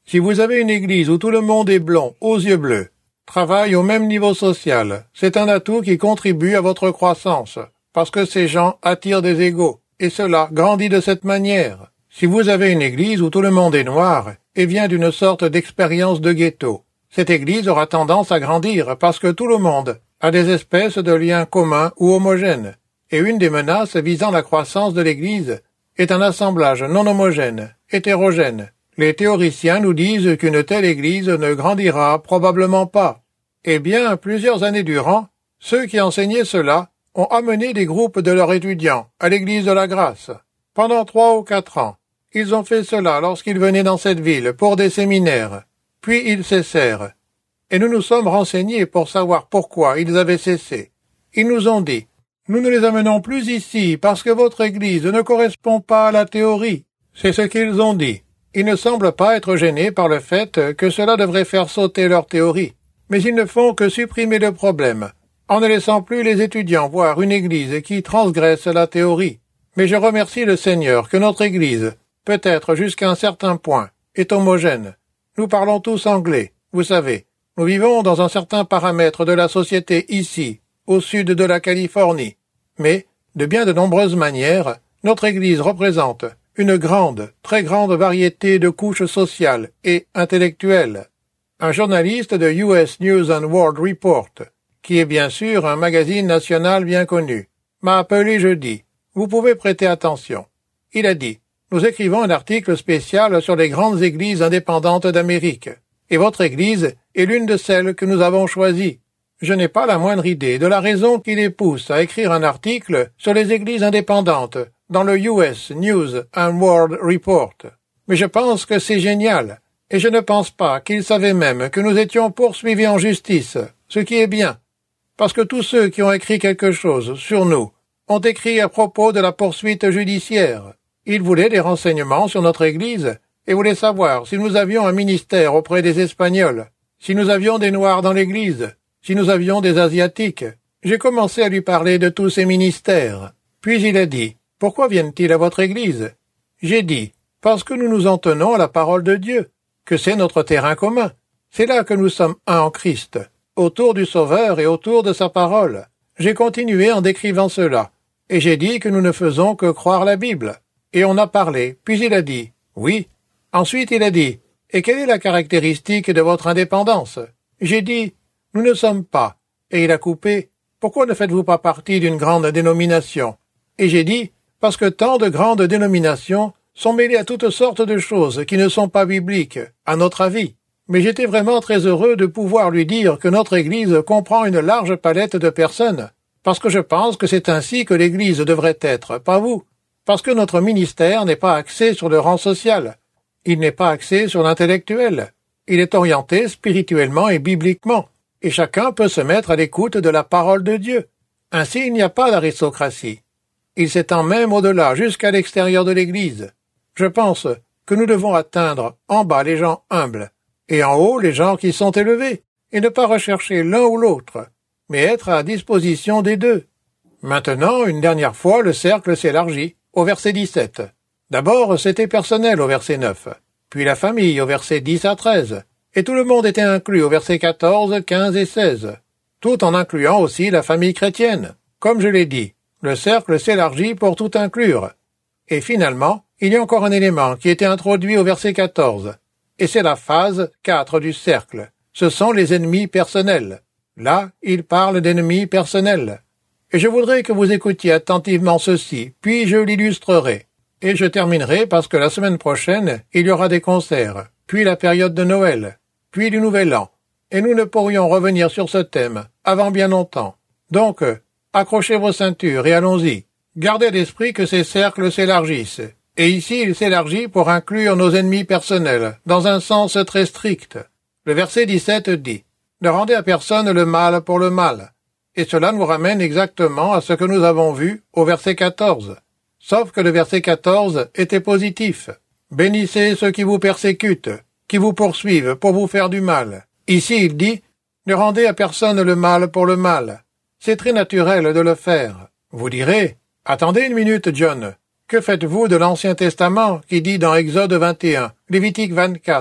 Si vous avez une église où tout le monde est blond, aux yeux bleus, travaille au même niveau social, c'est un atout qui contribue à votre croissance, parce que ces gens attirent des égaux, et cela grandit de cette manière. Si vous avez une église où tout le monde est noir, et vient d'une sorte d'expérience de ghetto, cette église aura tendance à grandir parce que tout le monde a des espèces de liens communs ou homogènes, et une des menaces visant la croissance de l'église est un assemblage non homogène, hétérogène. Les théoriciens nous disent qu'une telle église ne grandira probablement pas. Eh bien, plusieurs années durant, ceux qui enseignaient cela ont amené des groupes de leurs étudiants à l'église de la grâce. Pendant trois ou quatre ans, ils ont fait cela lorsqu'ils venaient dans cette ville pour des séminaires. Puis ils cessèrent. Et nous nous sommes renseignés pour savoir pourquoi ils avaient cessé. Ils nous ont dit, « Nous ne les amenons plus ici parce que votre église ne correspond pas à la théorie. » C'est ce qu'ils ont dit. Ils ne semblent pas être gênés par le fait que cela devrait faire sauter leur théorie. Mais ils ne font que supprimer le problème, en ne laissant plus les étudiants voir une église qui transgresse la théorie. Mais je remercie le Seigneur que notre église, peut-être jusqu'à un certain point, est homogène. Nous parlons tous anglais, vous savez. Nous vivons dans un certain paramètre de la société ici, au sud de la Californie. Mais, de bien de nombreuses manières, notre Église représente une grande, très grande variété de couches sociales et intellectuelles. Un journaliste de U S News and World Report, qui est bien sûr un magazine national bien connu, m'a appelé jeudi. Vous pouvez prêter attention. Il a dit, « Nous écrivons un article spécial sur les grandes églises indépendantes d'Amérique, et votre église est l'une de celles que nous avons choisies. Je n'ai pas la moindre idée de la raison qui les pousse à écrire un article sur les églises indépendantes dans le U S News and World Report. Mais je pense que c'est génial, et je ne pense pas qu'ils savaient même que nous étions poursuivis en justice, ce qui est bien, parce que tous ceux qui ont écrit quelque chose sur nous ont écrit à propos de la poursuite judiciaire. Ils voulaient des renseignements sur notre Église et voulaient savoir si nous avions un ministère auprès des Espagnols, si nous avions des Noirs dans l'Église, si nous avions des Asiatiques. J'ai commencé à lui parler de tous ces ministères. Puis il a dit, « Pourquoi viennent-ils à votre Église ?» J'ai dit, « Parce que nous nous en tenons à la parole de Dieu, que c'est notre terrain commun. C'est là que nous sommes un en Christ, autour du Sauveur et autour de sa parole. » J'ai continué en décrivant cela, et j'ai dit que nous ne faisons que croire la Bible. Et on a parlé, puis il a dit, « Oui. » Ensuite il a dit, « Et quelle est la caractéristique de votre indépendance ?» J'ai dit, « Nous ne sommes pas. » Et il a coupé, « Pourquoi ne faites-vous pas partie d'une grande dénomination ?» Et j'ai dit, « Parce que tant de grandes dénominations sont mêlées à toutes sortes de choses qui ne sont pas bibliques, à notre avis. » Mais j'étais vraiment très heureux de pouvoir lui dire que notre Église comprend une large palette de personnes, parce que je pense que c'est ainsi que l'Église devrait être, pas vous. Parce que notre ministère n'est pas axé sur le rang social. Il n'est pas axé sur l'intellectuel. Il est orienté spirituellement et bibliquement, et chacun peut se mettre à l'écoute de la parole de Dieu. Ainsi, il n'y a pas d'aristocratie. Il s'étend même au-delà, jusqu'à l'extérieur de l'Église. Je pense que nous devons atteindre en bas les gens humbles, et en haut les gens qui sont élevés, et ne pas rechercher l'un ou l'autre, mais être à disposition des deux. Maintenant, une dernière fois, le cercle s'élargit, au verset dix-sept. D'abord, c'était personnel au verset neuf, puis la famille au verset dix à treize, et tout le monde était inclus au verset quatorze, quinze et seize, tout en incluant aussi la famille chrétienne. Comme je l'ai dit, le cercle s'élargit pour tout inclure. Et finalement, il y a encore un élément qui était introduit au verset quatorze, et c'est la phase quatre du cercle. Ce sont les ennemis personnels. Là, il parle d'ennemis personnels. Et je voudrais que vous écoutiez attentivement ceci, puis je l'illustrerai. Et je terminerai parce que la semaine prochaine, il y aura des concerts, puis la période de Noël, puis du Nouvel An. Et nous ne pourrions revenir sur ce thème avant bien longtemps. Donc, accrochez vos ceintures et allons-y. Gardez à l'esprit que ces cercles s'élargissent. Et ici, il s'élargit pour inclure nos ennemis personnels, dans un sens très strict. Le verset dix-sept dit, « Ne rendez à personne le mal pour le mal. » Et cela nous ramène exactement à ce que nous avons vu au verset quatorze. Sauf que le verset quatorze était positif. « Bénissez ceux qui vous persécutent, qui vous poursuivent pour vous faire du mal. » Ici, il dit, « Ne rendez à personne le mal pour le mal. » C'est très naturel de le faire. Vous direz, « Attendez une minute, John. Que faites-vous de l'Ancien Testament qui dit dans Exode vingt et un, Lévitique vingt-quatre,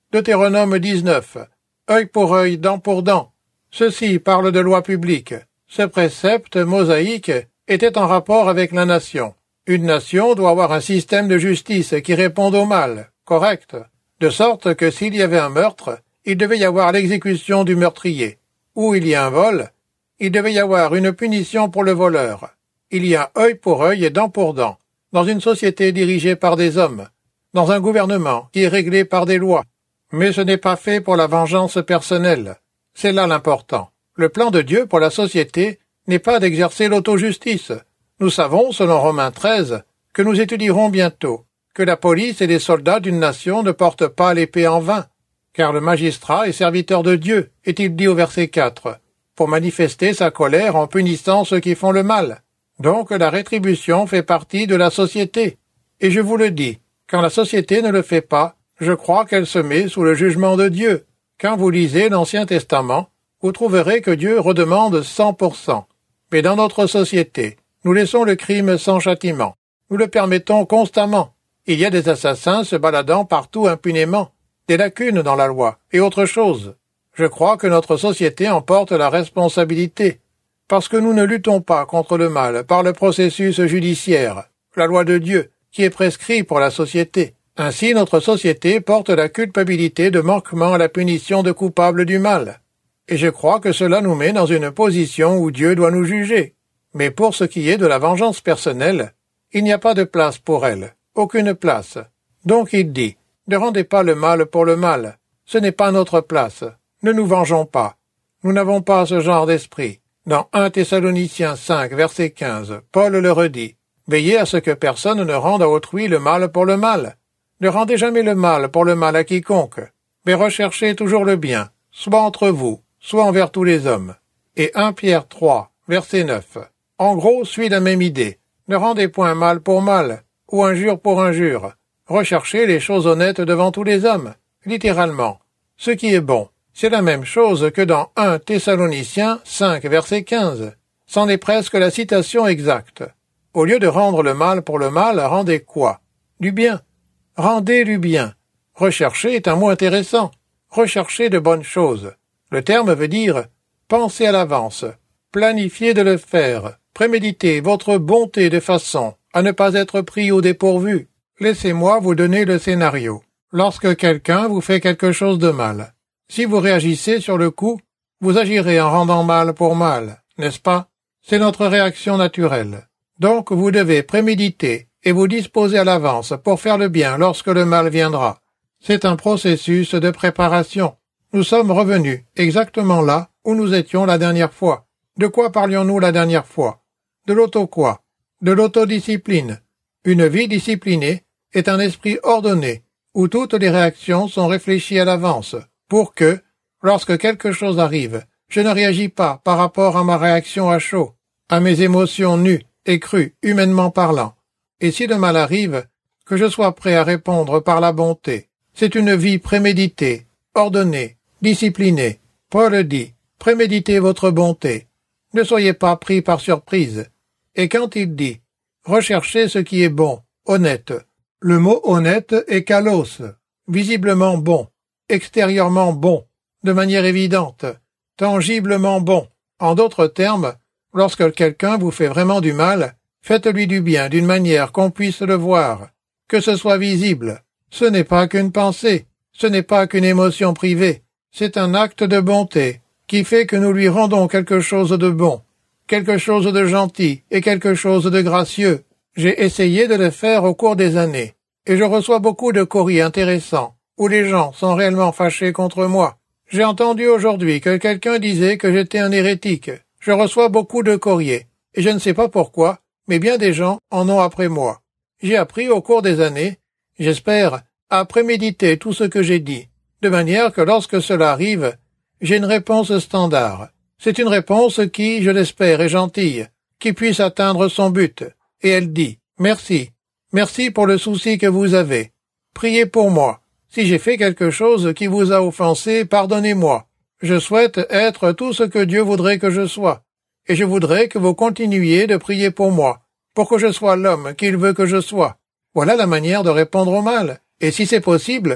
Deutéronome dix-neuf. Œil pour œil, dent pour dent. Ceci parle de loi publique. Ce précepte mosaïque était en rapport avec la nation. Une nation doit avoir un système de justice qui réponde au mal, correct, de sorte que s'il y avait un meurtre, il devait y avoir l'exécution du meurtrier. Ou il y a un vol, il devait y avoir une punition pour le voleur. Il y a œil pour œil et dent pour dent, dans une société dirigée par des hommes, dans un gouvernement qui est réglé par des lois. Mais ce n'est pas fait pour la vengeance personnelle. C'est là l'important. Le plan de Dieu pour la société n'est pas d'exercer l'autojustice. Nous savons, selon Romains treize, que nous étudierons bientôt, que la police et les soldats d'une nation ne portent pas l'épée en vain, car le magistrat est serviteur de Dieu, est-il dit au verset quatre, pour manifester sa colère en punissant ceux qui font le mal. Donc la rétribution fait partie de la société. Et je vous le dis, quand la société ne le fait pas, je crois qu'elle se met sous le jugement de Dieu. Quand vous lisez l'Ancien Testament, vous trouverez que Dieu redemande cent pour cent. Mais dans notre société, nous laissons le crime sans châtiment. Nous le permettons constamment. Il y a des assassins se baladant partout impunément, des lacunes dans la loi, et autre chose. Je crois que notre société en porte la responsabilité, parce que nous ne luttons pas contre le mal par le processus judiciaire, la loi de Dieu, qui est prescrit pour la société. Ainsi, notre société porte la culpabilité de manquement à la punition de coupables du mal. Et je crois que cela nous met dans une position où Dieu doit nous juger. Mais pour ce qui est de la vengeance personnelle, il n'y a pas de place pour elle, aucune place. Donc il dit, ne rendez pas le mal pour le mal, ce n'est pas notre place, ne nous vengeons pas. Nous n'avons pas ce genre d'esprit. Dans un Thessaloniciens cinq, verset quinze, Paul le redit, veillez à ce que personne ne rende à autrui le mal pour le mal. Ne rendez jamais le mal pour le mal à quiconque, mais recherchez toujours le bien, soit entre vous, soit envers tous les hommes. Et un Pierre trois, verset neuf. En gros, suit la même idée. Ne rendez point mal pour mal, ou injure pour injure. Recherchez les choses honnêtes devant tous les hommes. Littéralement. Ce qui est bon. C'est la même chose que dans un Thessaloniciens cinq, verset quinze. C'en est presque la citation exacte. Au lieu de rendre le mal pour le mal, rendez quoi? Du bien. Rendez du bien. Rechercher est un mot intéressant. Rechercher de bonnes choses. Le terme veut dire penser à l'avance, planifier de le faire, préméditer votre bonté de façon à ne pas être pris au dépourvu. Laissez-moi vous donner le scénario. Lorsque quelqu'un vous fait quelque chose de mal, si vous réagissez sur le coup, vous agirez en rendant mal pour mal, n'est-ce pas? C'est notre réaction naturelle. Donc vous devez préméditer et vous disposer à l'avance pour faire le bien lorsque le mal viendra. C'est un processus de préparation. Nous sommes revenus exactement là où nous étions la dernière fois. De quoi parlions-nous la dernière fois? De l'auto quoi? De l'autodiscipline. Une vie disciplinée est un esprit ordonné, où toutes les réactions sont réfléchies à l'avance, pour que, lorsque quelque chose arrive, je ne réagis pas par rapport à ma réaction à chaud, à mes émotions nues et crues, humainement parlant. Et si le mal arrive, que je sois prêt à répondre par la bonté. C'est une vie préméditée, ordonnée, disciplinée. Paul dit, préméditez votre bonté. Ne soyez pas pris par surprise. Et quand il dit, recherchez ce qui est bon, honnête. Le mot honnête est kalos, visiblement bon, extérieurement bon, de manière évidente, tangiblement bon. En d'autres termes, lorsque quelqu'un vous fait vraiment du mal, faites-lui du bien d'une manière qu'on puisse le voir, que ce soit visible. Ce n'est pas qu'une pensée, ce n'est pas qu'une émotion privée, c'est un acte de bonté qui fait que nous lui rendons quelque chose de bon, quelque chose de gentil et quelque chose de gracieux. J'ai essayé de le faire au cours des années, et je reçois beaucoup de courriers intéressants, où les gens sont réellement fâchés contre moi. J'ai entendu aujourd'hui que quelqu'un disait que j'étais un hérétique. Je reçois beaucoup de courriers, et je ne sais pas pourquoi, mais bien des gens en ont après moi. J'ai appris au cours des années, j'espère, à préméditer tout ce que j'ai dit, de manière que lorsque cela arrive, j'ai une réponse standard. C'est une réponse qui, je l'espère, est gentille, qui puisse atteindre son but. Et elle dit, merci, merci pour le souci que vous avez. Priez pour moi. Si j'ai fait quelque chose qui vous a offensé, pardonnez-moi. Je souhaite être tout ce que Dieu voudrait que je sois. Et je voudrais que vous continuiez de prier pour moi, pour que je sois l'homme qu'il veut que je sois. Voilà la manière de répondre au mal. Et si c'est possible,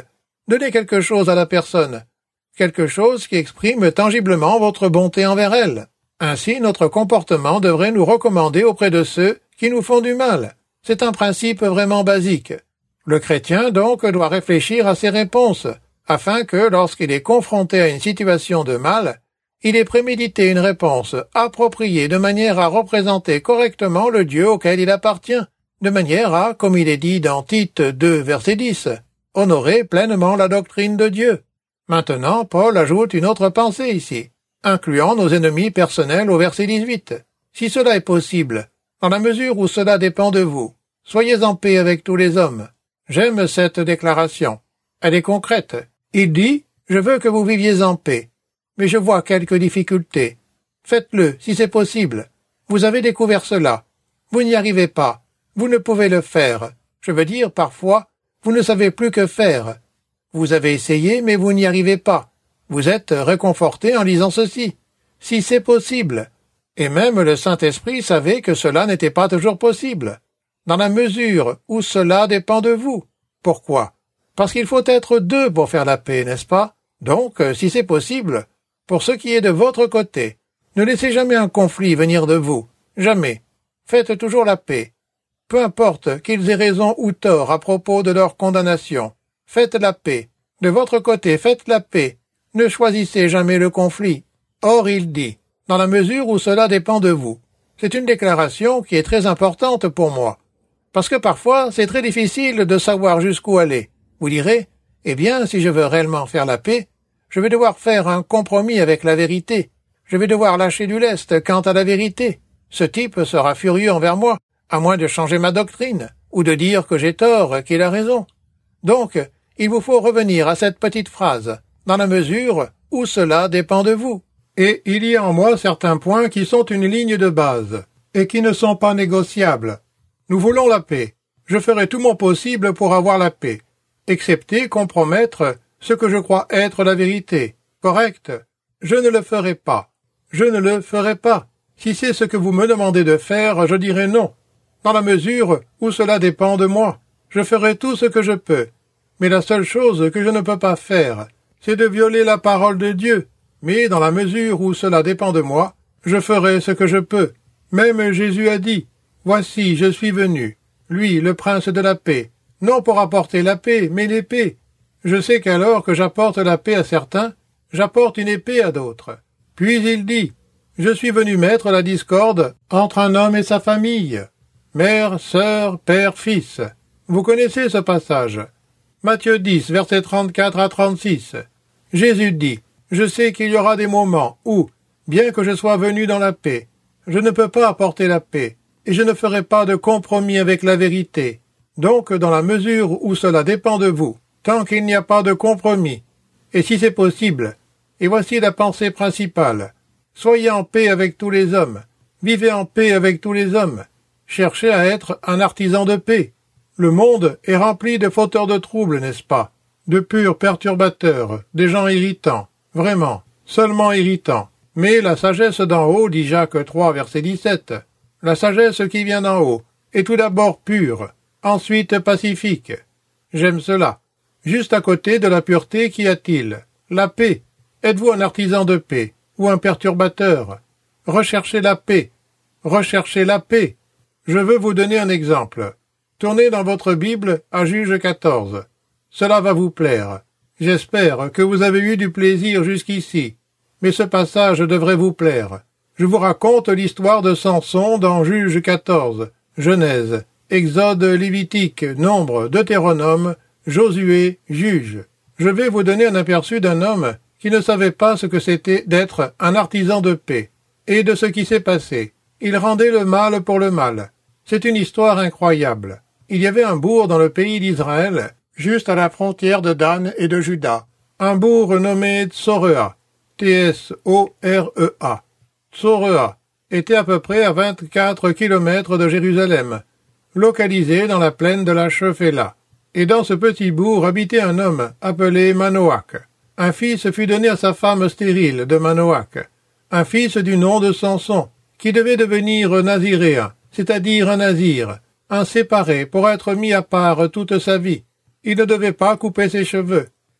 Donnez quelque chose à la personne, quelque chose qui exprime tangiblement votre bonté envers elle. Ainsi, notre comportement devrait nous recommander auprès de ceux qui nous font du mal. C'est un principe vraiment basique. Le chrétien, donc, doit réfléchir à ses réponses, afin que, lorsqu'il est confronté à une situation de mal, il ait prémédité une réponse appropriée de manière à représenter correctement le Dieu auquel il appartient, de manière à, comme il est dit dans Tite deux, verset dix, honorer pleinement la doctrine de Dieu. Maintenant, Paul ajoute une autre pensée ici, incluant nos ennemis personnels au verset dix-huit. Si cela est possible, dans la mesure où cela dépend de vous, soyez en paix avec tous les hommes. J'aime cette déclaration. Elle est concrète. Il dit, je veux que vous viviez en paix. Mais je vois quelques difficultés. Faites-le, si c'est possible. Vous avez découvert cela. Vous n'y arrivez pas. Vous ne pouvez le faire. Je veux dire, parfois, vous ne savez plus que faire. Vous avez essayé, mais vous n'y arrivez pas. Vous êtes réconforté en lisant ceci. Si c'est possible. Et même le Saint-Esprit savait que cela n'était pas toujours possible. Dans la mesure où cela dépend de vous. Pourquoi? Parce qu'il faut être deux pour faire la paix, n'est-ce pas? Donc, si c'est possible, pour ce qui est de votre côté, ne laissez jamais un conflit venir de vous. Jamais. Faites toujours la paix. Peu importe qu'ils aient raison ou tort à propos de leur condamnation. Faites la paix. De votre côté, faites la paix. Ne choisissez jamais le conflit. Or, il dit, dans la mesure où cela dépend de vous. C'est une déclaration qui est très importante pour moi. Parce que parfois, c'est très difficile de savoir jusqu'où aller. Vous direz, eh bien, si je veux réellement faire la paix, je vais devoir faire un compromis avec la vérité. Je vais devoir lâcher du lest quant à la vérité. Ce type sera furieux envers moi, à moins de changer ma doctrine, ou de dire que j'ai tort, qu'il a raison. Donc, il vous faut revenir à cette petite phrase, dans la mesure où cela dépend de vous. Et il y a en moi certains points qui sont une ligne de base, et qui ne sont pas négociables. Nous voulons la paix. Je ferai tout mon possible pour avoir la paix, excepté compromettre ce que je crois être la vérité. Correct? Je ne le ferai pas. Je ne le ferai pas. Si c'est ce que vous me demandez de faire, je dirai non. Dans la mesure où cela dépend de moi, je ferai tout ce que je peux. Mais la seule chose que je ne peux pas faire, c'est de violer la parole de Dieu. Mais dans la mesure où cela dépend de moi, je ferai ce que je peux. Même Jésus a dit, « Voici, je suis venu, lui, le prince de la paix, non pour apporter la paix, mais l'épée. Je sais qu'alors que j'apporte la paix à certains, j'apporte une épée à d'autres. » Puis il dit, « Je suis venu mettre la discorde entre un homme et sa famille, mère, sœur, père, fils. » Vous connaissez ce passage. Matthieu dix, versets trente-quatre à trente-six. Jésus dit, « Je sais qu'il y aura des moments où, bien que je sois venu dans la paix, je ne peux pas apporter la paix, et je ne ferai pas de compromis avec la vérité. Donc, dans la mesure où cela dépend de vous, tant qu'il n'y a pas de compromis, et si c'est possible, et voici la pensée principale, soyez en paix avec tous les hommes, vivez en paix avec tous les hommes, cherchez à être un artisan de paix. Le monde est rempli de fauteurs de troubles, n'est-ce pas? De purs perturbateurs, des gens irritants, vraiment, seulement irritants. Mais la sagesse d'en haut, dit Jacques trois, verset dix-sept, la sagesse qui vient d'en haut est tout d'abord pure, ensuite pacifique. J'aime cela. Juste à côté de la pureté, qu'y a-t-il? La paix. Êtes-vous un artisan de paix ou un perturbateur? Recherchez la paix. Recherchez la paix. Je veux vous donner un exemple. Tournez dans votre Bible à Juge quatorze. Cela va vous plaire. J'espère que vous avez eu du plaisir jusqu'ici. Mais ce passage devrait vous plaire. Je vous raconte l'histoire de Samson dans Juge quatorze, Genèse, Exode, Lévitique, Nombre, Deutéronome, Josué, Juge. Je vais vous donner un aperçu d'un homme qui ne savait pas ce que c'était d'être un artisan de paix, et de ce qui s'est passé. Il rendait le mal pour le mal. C'est une histoire incroyable. Il y avait un bourg dans le pays d'Israël, juste à la frontière de Dan et de Juda, un bourg nommé Tsoréa, T S O R E A. Tsoréa était à peu près à vingt-quatre kilomètres de Jérusalem, localisé dans la plaine de la Shephéla. Et dans ce petit bourg habitait un homme appelé Manoach. Un fils fut donné à sa femme stérile de Manoach, un fils du nom de Samson, qui devait devenir naziréen, c'est-à-dire un nazir, un séparé pour être mis à part toute sa vie. Il ne devait pas couper ses cheveux.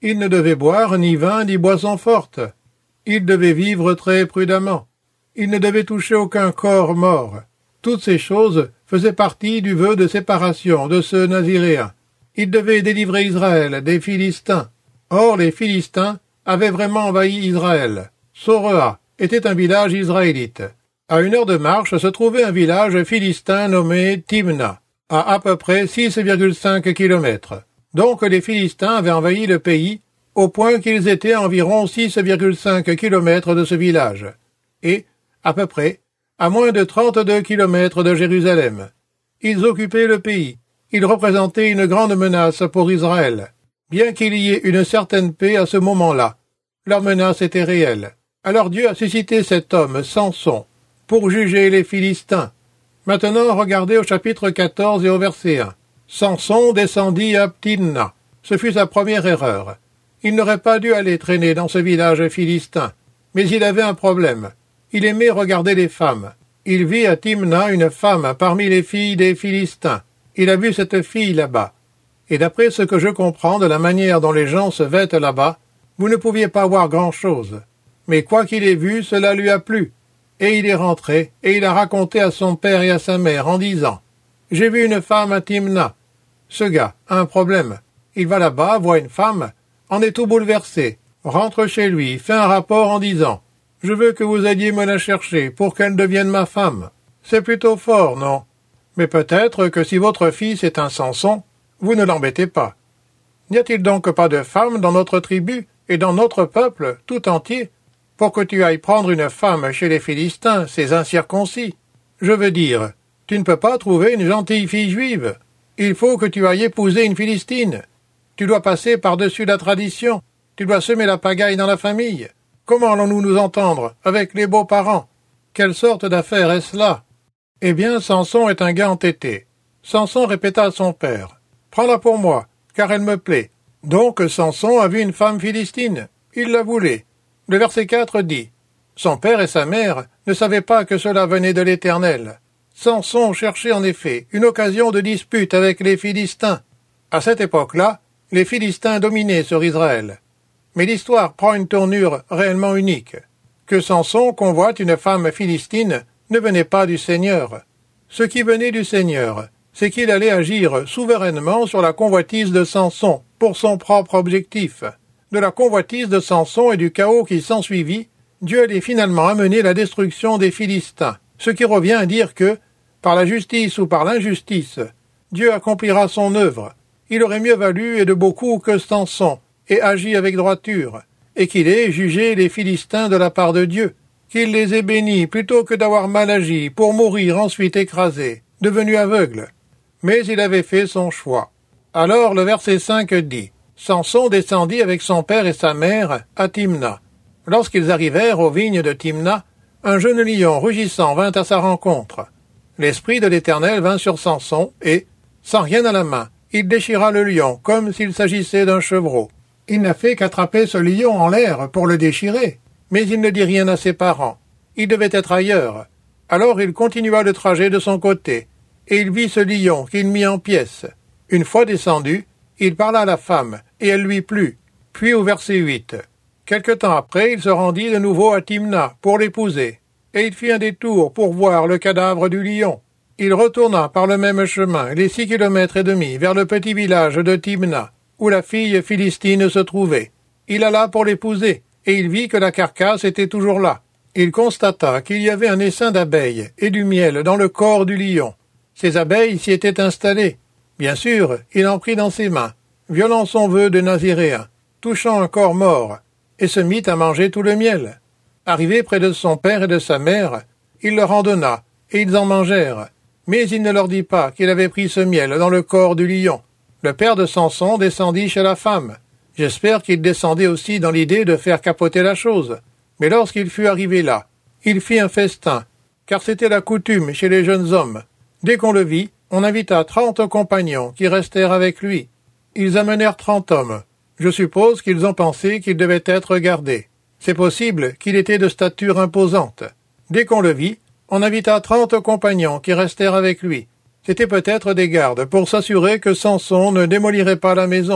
Il ne devait boire ni vin ni boisson forte. Il devait vivre très prudemment. Il ne devait toucher aucun corps mort. Toutes ces choses faisaient partie du vœu de séparation de ce Naziréen. Il devait délivrer Israël des Philistins. Or, les Philistins avaient vraiment envahi Israël. Soréa était un village israélite. À une heure de marche se trouvait un village philistin nommé Timna, à à peu près six virgule cinq kilomètres. Donc les Philistins avaient envahi le pays, au point qu'ils étaient à environ six virgule cinq kilomètres de ce village, et, à peu près, à moins de trente-deux kilomètres de Jérusalem. Ils occupaient le pays. Ils représentaient une grande menace pour Israël. Bien qu'il y ait une certaine paix à ce moment-là, leur menace était réelle. Alors Dieu a suscité cet homme, Samson, pour juger les Philistins. Maintenant, regardez au chapitre quatorze et au verset un. Samson descendit à Timna. Ce fut sa première erreur. Il n'aurait pas dû aller traîner dans ce village philistin. Mais il avait un problème. Il aimait regarder les femmes. Il vit à Timna une femme parmi les filles des Philistins. Il a vu cette fille là-bas. Et d'après ce que je comprends de la manière dont les gens se vêtent là-bas, vous ne pouviez pas voir grand-chose. Mais quoi qu'il ait vu, cela lui a plu. Et il est rentré, et il a raconté à son père et à sa mère en disant « J'ai vu une femme à Timna. » Ce gars a un problème. Il va là-bas, voit une femme, en est tout bouleversé, rentre chez lui, fait un rapport en disant « Je veux que vous alliez me la chercher pour qu'elle devienne ma femme. » C'est plutôt fort, non? Mais peut-être que si votre fils est un Samson, vous ne l'embêtez pas. N'y a-t-il donc pas de femmes dans notre tribu et dans notre peuple tout entier pour que tu ailles prendre une femme chez les Philistins, ces incirconcis? Je veux dire, tu ne peux pas trouver une gentille fille juive. Il faut que tu ailles épouser une Philistine. Tu dois passer par-dessus la tradition. Tu dois semer la pagaille dans la famille. Comment allons-nous nous entendre avec les beaux-parents? Quelle sorte d'affaire est-ce là? Eh bien, Samson est un gars entêté. Samson répéta à son père, « Prends-la pour moi, car elle me plaît. » Donc Samson a vu une femme philistine. Il la voulait. Le verset quatre dit, « Son père et sa mère ne savaient pas que cela venait de l'Éternel. » Samson cherchait en effet une occasion de dispute avec les Philistins. À cette époque-là, les Philistins dominaient sur Israël. Mais l'histoire prend une tournure réellement unique. Que Samson convoite une femme philistine ne venait pas du Seigneur. Ce qui venait du Seigneur, c'est qu'il allait agir souverainement sur la convoitise de Samson pour son propre objectif. De la convoitise de Samson et du chaos qui s'ensuivit, Dieu allait finalement amener la destruction des Philistins, ce qui revient à dire que, par la justice ou par l'injustice, Dieu accomplira son œuvre. Il aurait mieux valu et de beaucoup que Samson ait agi avec droiture, et qu'il ait jugé les Philistins de la part de Dieu, qu'il les ait bénis plutôt que d'avoir mal agi pour mourir ensuite écrasé, devenu aveugle. Mais il avait fait son choix. Alors le verset cinq dit, « Samson descendit avec son père et sa mère à Timna. Lorsqu'ils arrivèrent aux vignes de Timna, un jeune lion rugissant vint à sa rencontre. L'esprit de l'Éternel vint sur Samson et, sans rien à la main, il déchira le lion comme s'il s'agissait d'un chevreau. Il n'a fait qu'attraper ce lion en l'air pour le déchirer, mais il ne dit rien à ses parents. Il devait être ailleurs. Alors il continua le trajet de son côté, et il vit ce lion qu'il mit en pièces. Une fois descendu, il parla à la femme, et elle lui plut. Puis au verset huit. Quelque temps après, il se rendit de nouveau à Timna pour l'épouser, et il fit un détour pour voir le cadavre du lion. Il retourna par le même chemin, les six kilomètres et demi, vers le petit village de Timna, où la fille philistine se trouvait. Il alla pour l'épouser, et il vit que la carcasse était toujours là. Il constata qu'il y avait un essaim d'abeilles et du miel dans le corps du lion. Ces abeilles s'y étaient installées. Bien sûr, il en prit dans ses mains, violant son vœu de naziréen, touchant un corps mort, et se mit à manger tout le miel. Arrivé près de son père et de sa mère, il leur en donna, et ils en mangèrent. Mais il ne leur dit pas qu'il avait pris ce miel dans le corps du lion. Le père de Samson descendit chez la femme. J'espère qu'il descendait aussi dans l'idée de faire capoter la chose. Mais lorsqu'il fut arrivé là, il fit un festin, car c'était la coutume chez les jeunes hommes. Dès qu'on le vit, on invita trente compagnons qui restèrent avec lui. Ils amenèrent trente hommes. Je suppose qu'ils ont pensé qu'il devait être gardé. C'est possible qu'il était de stature imposante. Dès qu'on le vit, on invita trente compagnons qui restèrent avec lui. C'était peut-être des gardes pour s'assurer que Samson ne démolirait pas la maison.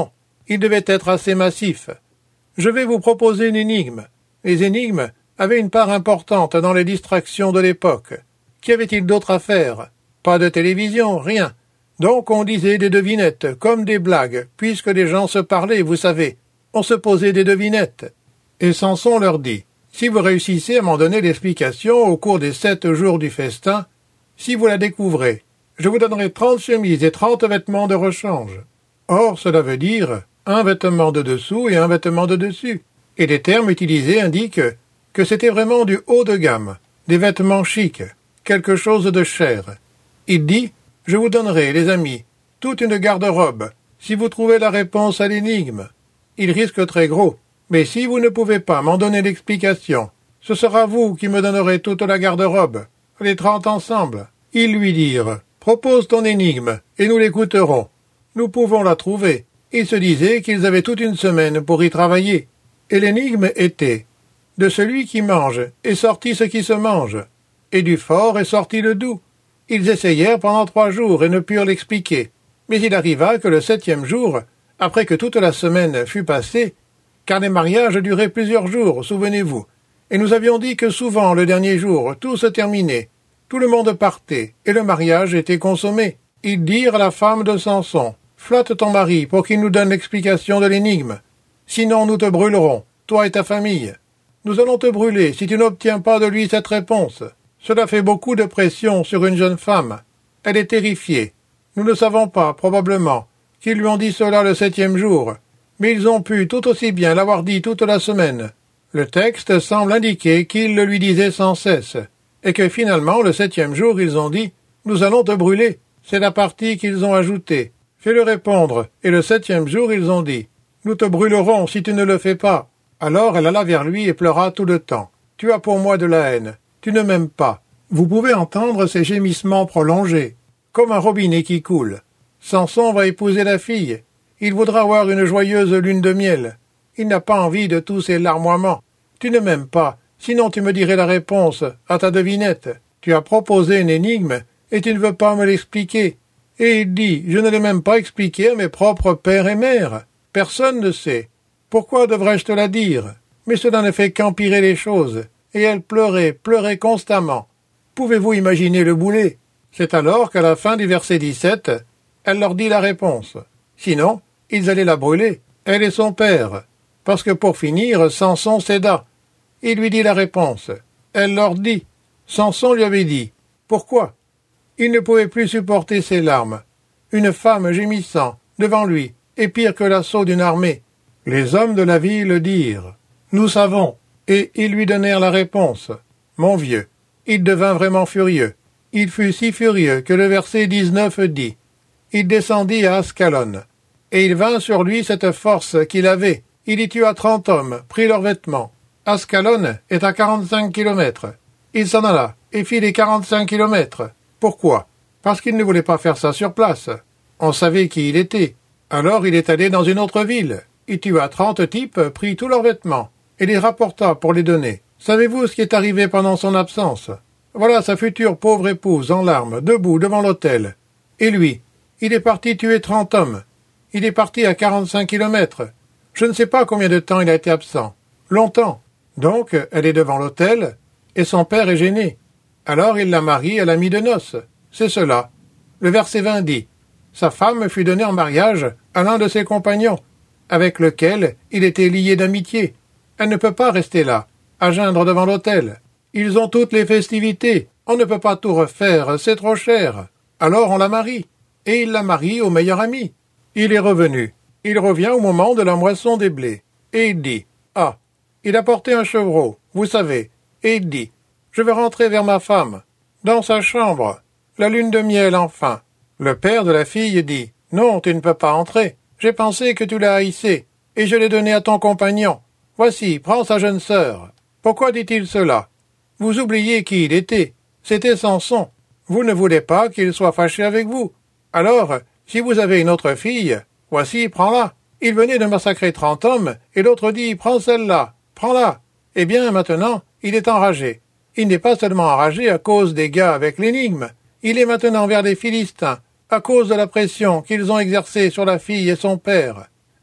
Il devait être assez massif. Je vais vous proposer une énigme. Les énigmes avaient une part importante dans les distractions de l'époque. Qu'y avait-il d'autre à faire? Pas de télévision, rien. Donc on disait des devinettes, comme des blagues, puisque les gens se parlaient, vous savez. On se posait des devinettes. Et Samson leur dit, si vous réussissez à m'en donner l'explication au cours des sept jours du festin, si vous la découvrez, je vous donnerai trente chemises et trente vêtements de rechange. Or, cela veut dire un vêtement de dessous et un vêtement de dessus. Et les termes utilisés indiquent que c'était vraiment du haut de gamme, des vêtements chics, quelque chose de cher. Il dit, je vous donnerai, les amis, toute une garde-robe, si vous trouvez la réponse à l'énigme. Il risque très gros, mais si vous ne pouvez pas m'en donner l'explication, ce sera vous qui me donnerez toute la garde-robe, les trente ensemble. Ils lui dirent, propose ton énigme, et nous l'écouterons. Nous pouvons la trouver. Ils se disaient qu'ils avaient toute une semaine pour y travailler. Et l'énigme était, de celui qui mange est sorti ce qui se mange, et du fort est sorti le doux. Ils essayèrent pendant trois jours et ne purent l'expliquer. Mais il arriva que le septième jour, après que toute la semaine fut passée, car les mariages duraient plusieurs jours, souvenez-vous, et nous avions dit que souvent le dernier jour tout se terminait, tout le monde partait, et le mariage était consommé. Ils dirent à la femme de Samson, flatte ton mari pour qu'il nous donne l'explication de l'énigme. Sinon nous te brûlerons, toi et ta famille. Nous allons te brûler si tu n'obtiens pas de lui cette réponse. Cela fait beaucoup de pression sur une jeune femme. Elle est terrifiée. Nous ne savons pas, probablement, qu'ils lui ont dit cela le septième jour, mais ils ont pu tout aussi bien l'avoir dit toute la semaine. Le texte semble indiquer qu'ils le lui disaient sans cesse, et que finalement, le septième jour, ils ont dit « Nous allons te brûler ». C'est la partie qu'ils ont ajoutée. Fais-le répondre, et le septième jour, ils ont dit « Nous te brûlerons si tu ne le fais pas ». Alors elle alla vers lui et pleura tout le temps. « Tu as pour moi de la haine. Tu ne m'aimes pas. » Vous pouvez entendre ces gémissements prolongés, comme un robinet qui coule. Samson va épouser la fille. Il voudra avoir une joyeuse lune de miel. Il n'a pas envie de tous ces larmoiements. Tu ne m'aimes pas, sinon tu me dirais la réponse à ta devinette. Tu as proposé une énigme, et tu ne veux pas me l'expliquer. Et il dit, je ne l'ai même pas expliqué à mes propres pères et mères. Personne ne sait. Pourquoi devrais-je te la dire? Mais cela ne fait qu'empirer les choses. Et elle pleurait, pleurait constamment. Pouvez-vous imaginer le boulet? C'est alors qu'à la fin du verset dix-sept, elle leur dit la réponse. Sinon, ils allaient la brûler, elle et son père. Parce que pour finir, Samson céda. Il lui dit la réponse. Elle leur dit. Samson lui avait dit. Pourquoi? Il ne pouvait plus supporter ses larmes. Une femme gémissant, devant lui, est pire que l'assaut d'une armée. Les hommes de la ville dirent. Nous savons. Et ils lui donnèrent la réponse. Mon vieux. Il devint vraiment furieux. Il fut si furieux que le verset dix-neuf dit. Il descendit à Ascalon. Et il vint sur lui cette force qu'il avait. Il y tua trente hommes, prit leurs vêtements. Ascalon est à quarante-cinq kilomètres. Il s'en alla et fit les quarante-cinq kilomètres. Pourquoi? Parce qu'il ne voulait pas faire ça sur place. On savait qui il était. Alors il est allé dans une autre ville. Il tua trente types, prit tous leurs vêtements, et les rapporta pour les donner. Savez-vous ce qui est arrivé pendant son absence? Voilà sa future pauvre épouse en larmes, debout devant l'autel. Et lui, il est parti tuer trente hommes. Il est parti à quarante-cinq kilomètres. Je ne sais pas combien de temps il a été absent. Longtemps. Donc, elle est devant l'autel, et son père est gêné. Alors il la marie à l'ami de noces. C'est cela. Le verset vingt dit. Sa femme fut donnée en mariage à l'un de ses compagnons, avec lequel il était lié d'amitié. Elle ne peut pas rester là, à geindre devant l'autel. Ils ont toutes les festivités. On ne peut pas tout refaire, c'est trop cher. Alors on la marie. Et il la marie au meilleur ami. Il est revenu. Il revient au moment de la moisson des blés. Et il dit, ah, il a porté un chevreau, vous savez. Et il dit, je vais rentrer vers ma femme. Dans sa chambre. La lune de miel, enfin. Le père de la fille dit, non, tu ne peux pas entrer. J'ai pensé que tu l'as haïssé, et je l'ai donné à ton compagnon. Voici, prends sa jeune sœur. Pourquoi dit-il cela? Vous oubliez qui il était. C'était Samson. Vous ne voulez pas qu'il soit fâché avec vous. Alors, si vous avez une autre fille, voici, prends-la. Il venait de massacrer trente hommes, et l'autre dit, prends celle-là, prends-la. Eh bien, maintenant, il est enragé. Il n'est pas seulement enragé à cause des gars avec l'énigme. Il est maintenant vers les Philistins, à cause de la pression qu'ils ont exercée sur la fille et son père.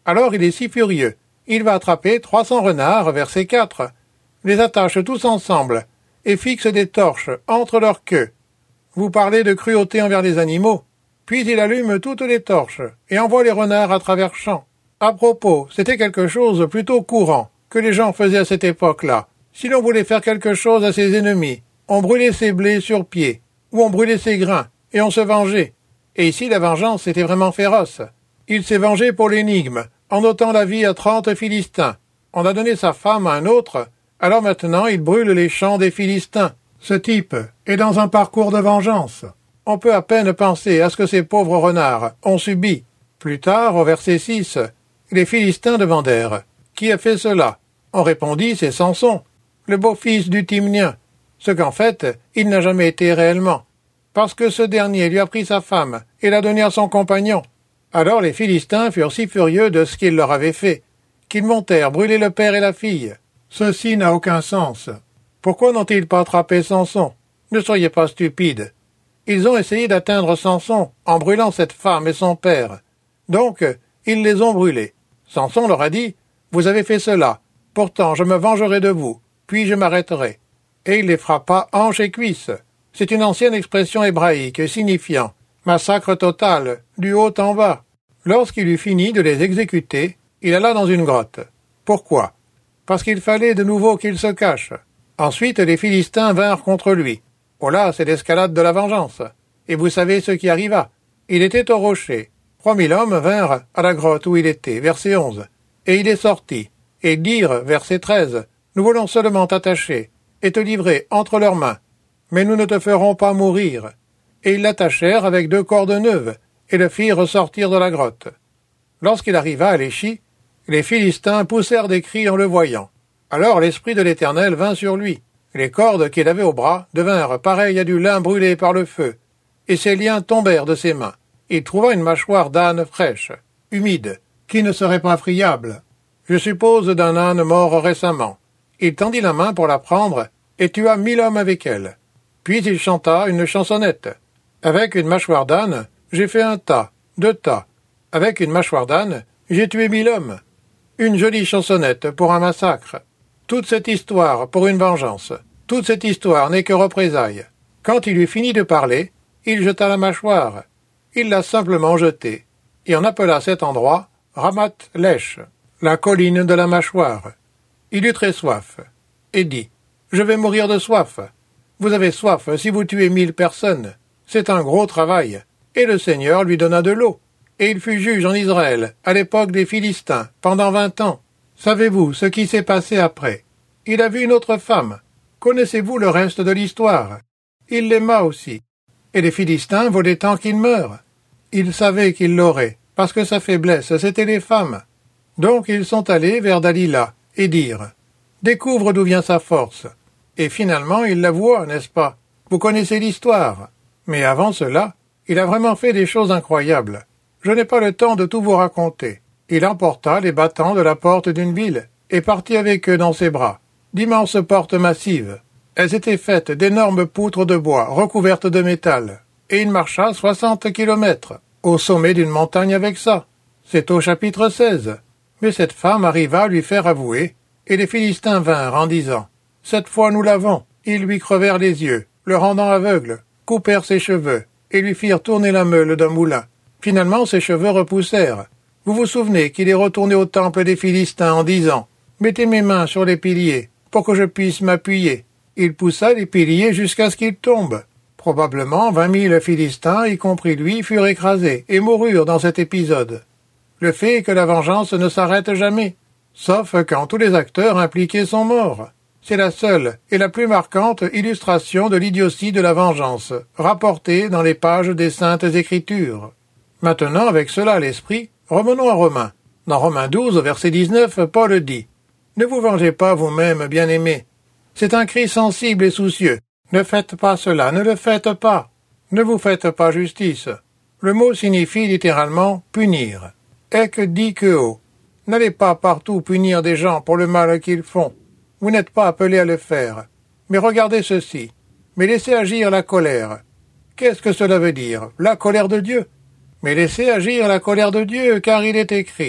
Alors il est si furieux. Il va attraper trois cents renards, verset quatre, les attache tous ensemble, et fixe des torches entre leurs queues. Vous parlez de cruauté envers les animaux. Puis il allume toutes les torches, et envoie les renards à travers champs. À propos, c'était quelque chose plutôt courant, que les gens faisaient à cette époque-là. Si l'on voulait faire quelque chose à ses ennemis, on brûlait ses blés sur pied, ou on brûlait ses grains, et on se vengeait. Et ici, la vengeance était vraiment féroce. Il s'est vengé pour l'énigme, en ôtant la vie à trente Philistins. On a donné sa femme à un autre, alors maintenant il brûle les champs des Philistins. Ce type est dans un parcours de vengeance. On peut à peine penser à ce que ces pauvres renards ont subi. Plus tard, au verset six, les Philistins demandèrent « Qui a fait cela ?» On répondit « C'est Samson, le beau-fils du Timnien », ce qu'en fait, il n'a jamais été réellement, parce que ce dernier lui a pris sa femme et l'a donnée à son compagnon. Alors les Philistins furent si furieux de ce qu'il leur avait fait, qu'ils montèrent brûler le père et la fille. Ceci n'a aucun sens. Pourquoi n'ont-ils pas attrapé Samson? Ne soyez pas stupides. Ils ont essayé d'atteindre Samson en brûlant cette femme et son père. Donc, ils les ont brûlés. Samson leur a dit « Vous avez fait cela. Pourtant, je me vengerai de vous, puis je m'arrêterai. » Et il les frappa hanches et cuisses. C'est une ancienne expression hébraïque signifiant « massacre total, du haut en bas ». Lorsqu'il eut fini de les exécuter, il alla dans une grotte. Pourquoi? Parce qu'il fallait de nouveau qu'il se cache. Ensuite, les Philistins vinrent contre lui. Oh là, c'est l'escalade de la vengeance. Et vous savez ce qui arriva. Il était au rocher. Trois mille hommes vinrent à la grotte où il était, verset onze. Et il est sorti. Et dirent, verset treize, « Nous voulons seulement t'attacher et te livrer entre leurs mains. Mais nous ne te ferons pas mourir. » Et ils l'attachèrent avec deux cordes neuves et le firent ressortir de la grotte. Lorsqu'il arriva à l'Échi, les Philistins poussèrent des cris en le voyant. Alors l'Esprit de l'Éternel vint sur lui. Les cordes qu'il avait au bras devinrent pareilles à du lin brûlé par le feu, et ses liens tombèrent de ses mains. Il trouva une mâchoire d'âne fraîche, humide, qui ne serait pas friable. Je suppose d'un âne mort récemment. Il tendit la main pour la prendre, et tua mille hommes avec elle. Puis il chanta une chansonnette. Avec une mâchoire d'âne, j'ai fait un tas, deux tas. Avec une mâchoire d'âne, j'ai tué mille hommes. Une jolie chansonnette pour un massacre. Toute cette histoire pour une vengeance. Toute cette histoire n'est que représailles. Quand il eut fini de parler, il jeta la mâchoire. Il l'a simplement jetée, et on appela cet endroit Ramath Lech, la colline de la mâchoire. Il eut très soif, et dit, « Je vais mourir de soif. » Vous avez soif si vous tuez mille personnes. C'est un gros travail. Et le Seigneur lui donna de l'eau. Et il fut juge en Israël, à l'époque des Philistins, pendant vingt ans. Savez-vous ce qui s'est passé après? Il a vu une autre femme. Connaissez-vous le reste de l'histoire? Il l'aima aussi. Et les Philistins voulaient tant qu'il meure. Ils savaient qu'il l'aurait, parce que sa faiblesse, c'était les femmes. Donc ils sont allés vers Dalila, et dirent, « Découvre d'où vient sa force. » Et finalement il l'avoua, n'est-ce pas? Vous connaissez l'histoire. Mais avant cela, il a vraiment fait des choses incroyables. Je n'ai pas le temps de tout vous raconter. Il emporta les battants de la porte d'une ville, et partit avec eux dans ses bras. D'immenses portes massives. Elles étaient faites d'énormes poutres de bois recouvertes de métal. Et il marcha soixante kilomètres, au sommet d'une montagne avec ça. C'est au chapitre seize. Mais cette femme arriva à lui faire avouer, et les Philistins vinrent en disant, « Cette fois nous l'avons. » Ils lui crevèrent les yeux, le rendant aveugle, coupèrent ses cheveux, et lui firent tourner la meule d'un moulin. Finalement ses cheveux repoussèrent. Vous vous souvenez qu'il est retourné au temple des Philistins en disant, « Mettez mes mains sur les piliers, pour que je puisse m'appuyer. » Il poussa les piliers jusqu'à ce qu'ils tombent. Probablement vingt mille Philistins, y compris lui, furent écrasés et moururent dans cet épisode. Le fait est que la vengeance ne s'arrête jamais, sauf quand tous les acteurs impliqués sont morts. C'est la seule et la plus marquante illustration de l'idiotie de la vengeance, rapportée dans les pages des Saintes Écritures. Maintenant, avec cela à l'esprit, revenons à Romains. Dans Romains douze, verset dix-neuf, Paul dit « Ne vous vengez pas vous-même, bien-aimés. C'est un cri sensible et soucieux. Ne faites pas cela, ne le faites pas. Ne vous faites pas justice. » Le mot signifie littéralement « punir ». Ec dikeo. N'allez pas partout punir des gens pour le mal qu'ils font. Vous n'êtes pas appelés à le faire. Mais regardez ceci. Mais laissez agir la colère. Qu'est-ce que cela veut dire? La colère de Dieu? Mais laissez agir la colère de Dieu, car il est écrit,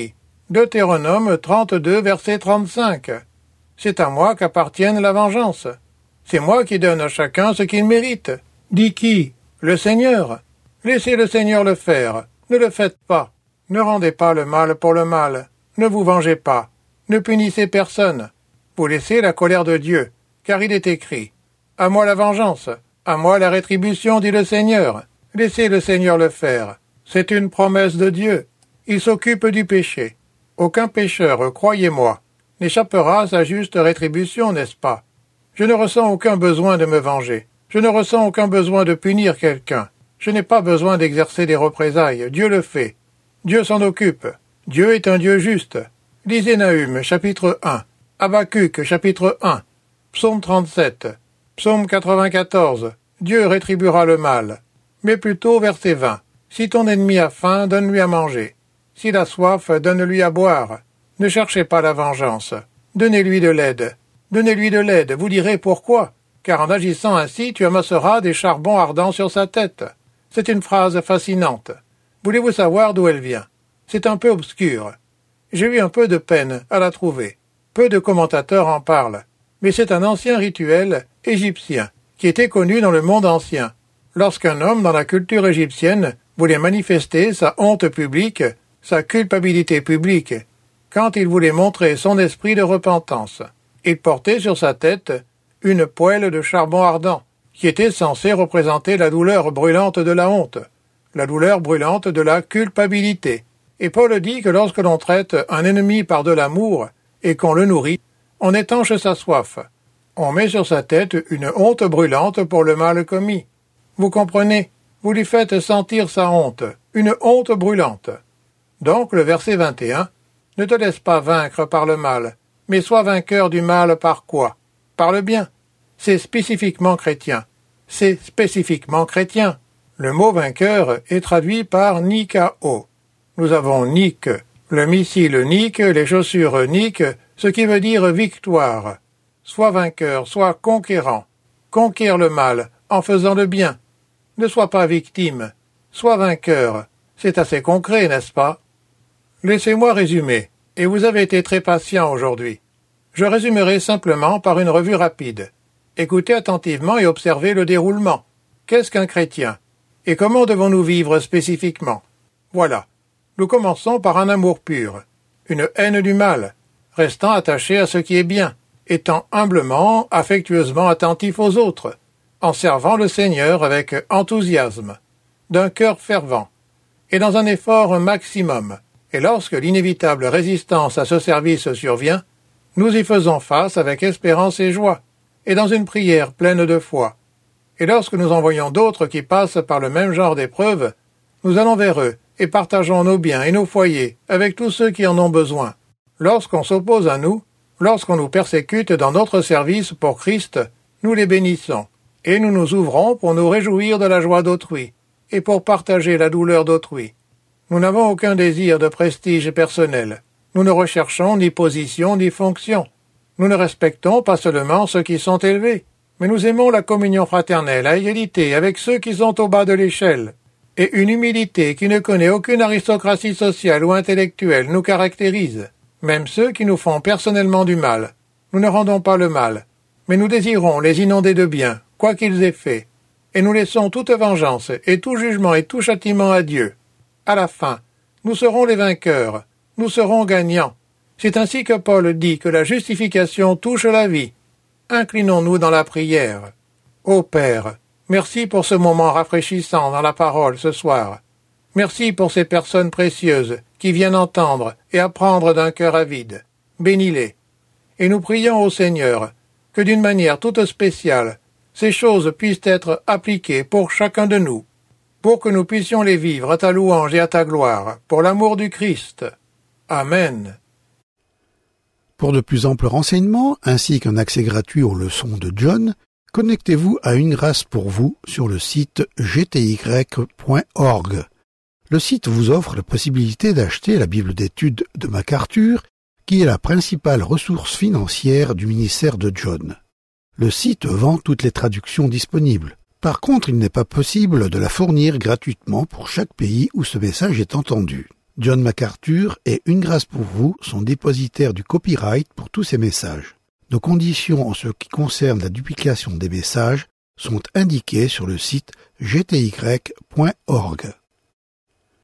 Deutéronome trente-deux, verset trente-cinq. C'est à moi qu'appartienne la vengeance. C'est moi qui donne à chacun ce qu'il mérite. Dit qui? Le Seigneur. Laissez le Seigneur le faire. Ne le faites pas. Ne rendez pas le mal pour le mal. Ne vous vengez pas. Ne punissez personne. Vous laissez la colère de Dieu, car il est écrit « À moi la vengeance, à moi la rétribution, dit le Seigneur. Laissez le Seigneur le faire. » C'est une promesse de Dieu. Il s'occupe du péché. Aucun pécheur, croyez-moi, n'échappera à sa juste rétribution, n'est-ce pas? Je ne ressens aucun besoin de me venger. Je ne ressens aucun besoin de punir quelqu'un. Je n'ai pas besoin d'exercer des représailles. Dieu le fait. Dieu s'en occupe. Dieu est un Dieu juste. Lisez Nahum, chapitre un. Habacuc, chapitre un. Psaume trente-sept. Psaume quatre-vingt-quatorze. Dieu rétribuera le mal. Mais plutôt verset vingt. Si ton ennemi a faim, donne-lui à manger. S'il a soif, donne-lui à boire. Ne cherchez pas la vengeance. Donnez-lui de l'aide. Donnez-lui de l'aide, vous direz pourquoi. Car en agissant ainsi, tu amasseras des charbons ardents sur sa tête. C'est une phrase fascinante. Voulez-vous savoir d'où elle vient? C'est un peu obscur. J'ai eu un peu de peine à la trouver. Peu de commentateurs en parlent. Mais c'est un ancien rituel égyptien qui était connu dans le monde ancien. Lorsqu'un homme dans la culture égyptienne voulait manifester sa honte publique, sa culpabilité publique, quand il voulait montrer son esprit de repentance, il portait sur sa tête une poêle de charbon ardent, qui était censée représenter la douleur brûlante de la honte, la douleur brûlante de la culpabilité. Et Paul dit que lorsque l'on traite un ennemi par de l'amour et qu'on le nourrit, on étanche sa soif. On met sur sa tête une honte brûlante pour le mal commis. Vous comprenez? Vous lui faites sentir sa honte, une honte brûlante. Donc, le verset vingt et un, « Ne te laisse pas vaincre par le mal, mais sois vainqueur du mal par quoi? Par le bien. » C'est spécifiquement chrétien. C'est spécifiquement chrétien. Le mot vainqueur est traduit par nikao. Nous avons Nik, le missile Nik, les chaussures Nik, ce qui veut dire victoire. Sois vainqueur, sois conquérant. Conquiert le mal en faisant le bien. Ne sois pas victime. Sois vainqueur. C'est assez concret, n'est-ce pas? Laissez-moi résumer, et vous avez été très patient aujourd'hui. Je résumerai simplement par une revue rapide. Écoutez attentivement et observez le déroulement. Qu'est-ce qu'un chrétien? Et comment devons-nous vivre spécifiquement? Voilà. Nous commençons par un amour pur, une haine du mal, restant attaché à ce qui est bien, étant humblement, affectueusement attentif aux autres, en servant le Seigneur avec enthousiasme, d'un cœur fervent, et dans un effort maximum. Et lorsque l'inévitable résistance à ce service survient, nous y faisons face avec espérance et joie, et dans une prière pleine de foi. Et lorsque nous en voyons d'autres qui passent par le même genre d'épreuve, nous allons vers eux et partageons nos biens et nos foyers avec tous ceux qui en ont besoin. Lorsqu'on s'oppose à nous, lorsqu'on nous persécute dans notre service pour Christ, nous les bénissons, et nous nous ouvrons pour nous réjouir de la joie d'autrui, et pour partager la douleur d'autrui. Nous n'avons aucun désir de prestige personnel. Nous ne recherchons ni position ni fonction. Nous ne respectons pas seulement ceux qui sont élevés, mais nous aimons la communion fraternelle à égalité avec ceux qui sont au bas de l'échelle. Et une humilité qui ne connaît aucune aristocratie sociale ou intellectuelle nous caractérise, même ceux qui nous font personnellement du mal. Nous ne rendons pas le mal, mais nous désirons les inonder de bien, quoi qu'ils aient fait, et nous laissons toute vengeance et tout jugement et tout châtiment à Dieu. À la fin, nous serons les vainqueurs, nous serons gagnants. C'est ainsi que Paul dit que la justification touche la vie. Inclinons-nous dans la prière. Ô Père, merci pour ce moment rafraîchissant dans la parole ce soir. Merci pour ces personnes précieuses qui viennent entendre et apprendre d'un cœur avide. Bénis-les. Et nous prions au Seigneur que d'une manière toute spéciale, ces choses puissent être appliquées pour chacun de nous, pour que nous puissions les vivre à ta louange et à ta gloire, pour l'amour du Christ. Amen. Pour de plus amples renseignements, ainsi qu'un accès gratuit aux leçons de John, connectez-vous à Une Grâce pour vous sur le site g t y point org. Le site vous offre la possibilité d'acheter la Bible d'études de MacArthur, qui est la principale ressource financière du ministère de John. Le site vend toutes les traductions disponibles. Par contre, il n'est pas possible de la fournir gratuitement pour chaque pays où ce message est entendu. John MacArthur et Une Grâce pour vous sont dépositaires du copyright pour tous ces messages. Nos conditions en ce qui concerne la duplication des messages sont indiquées sur le site g t y point org.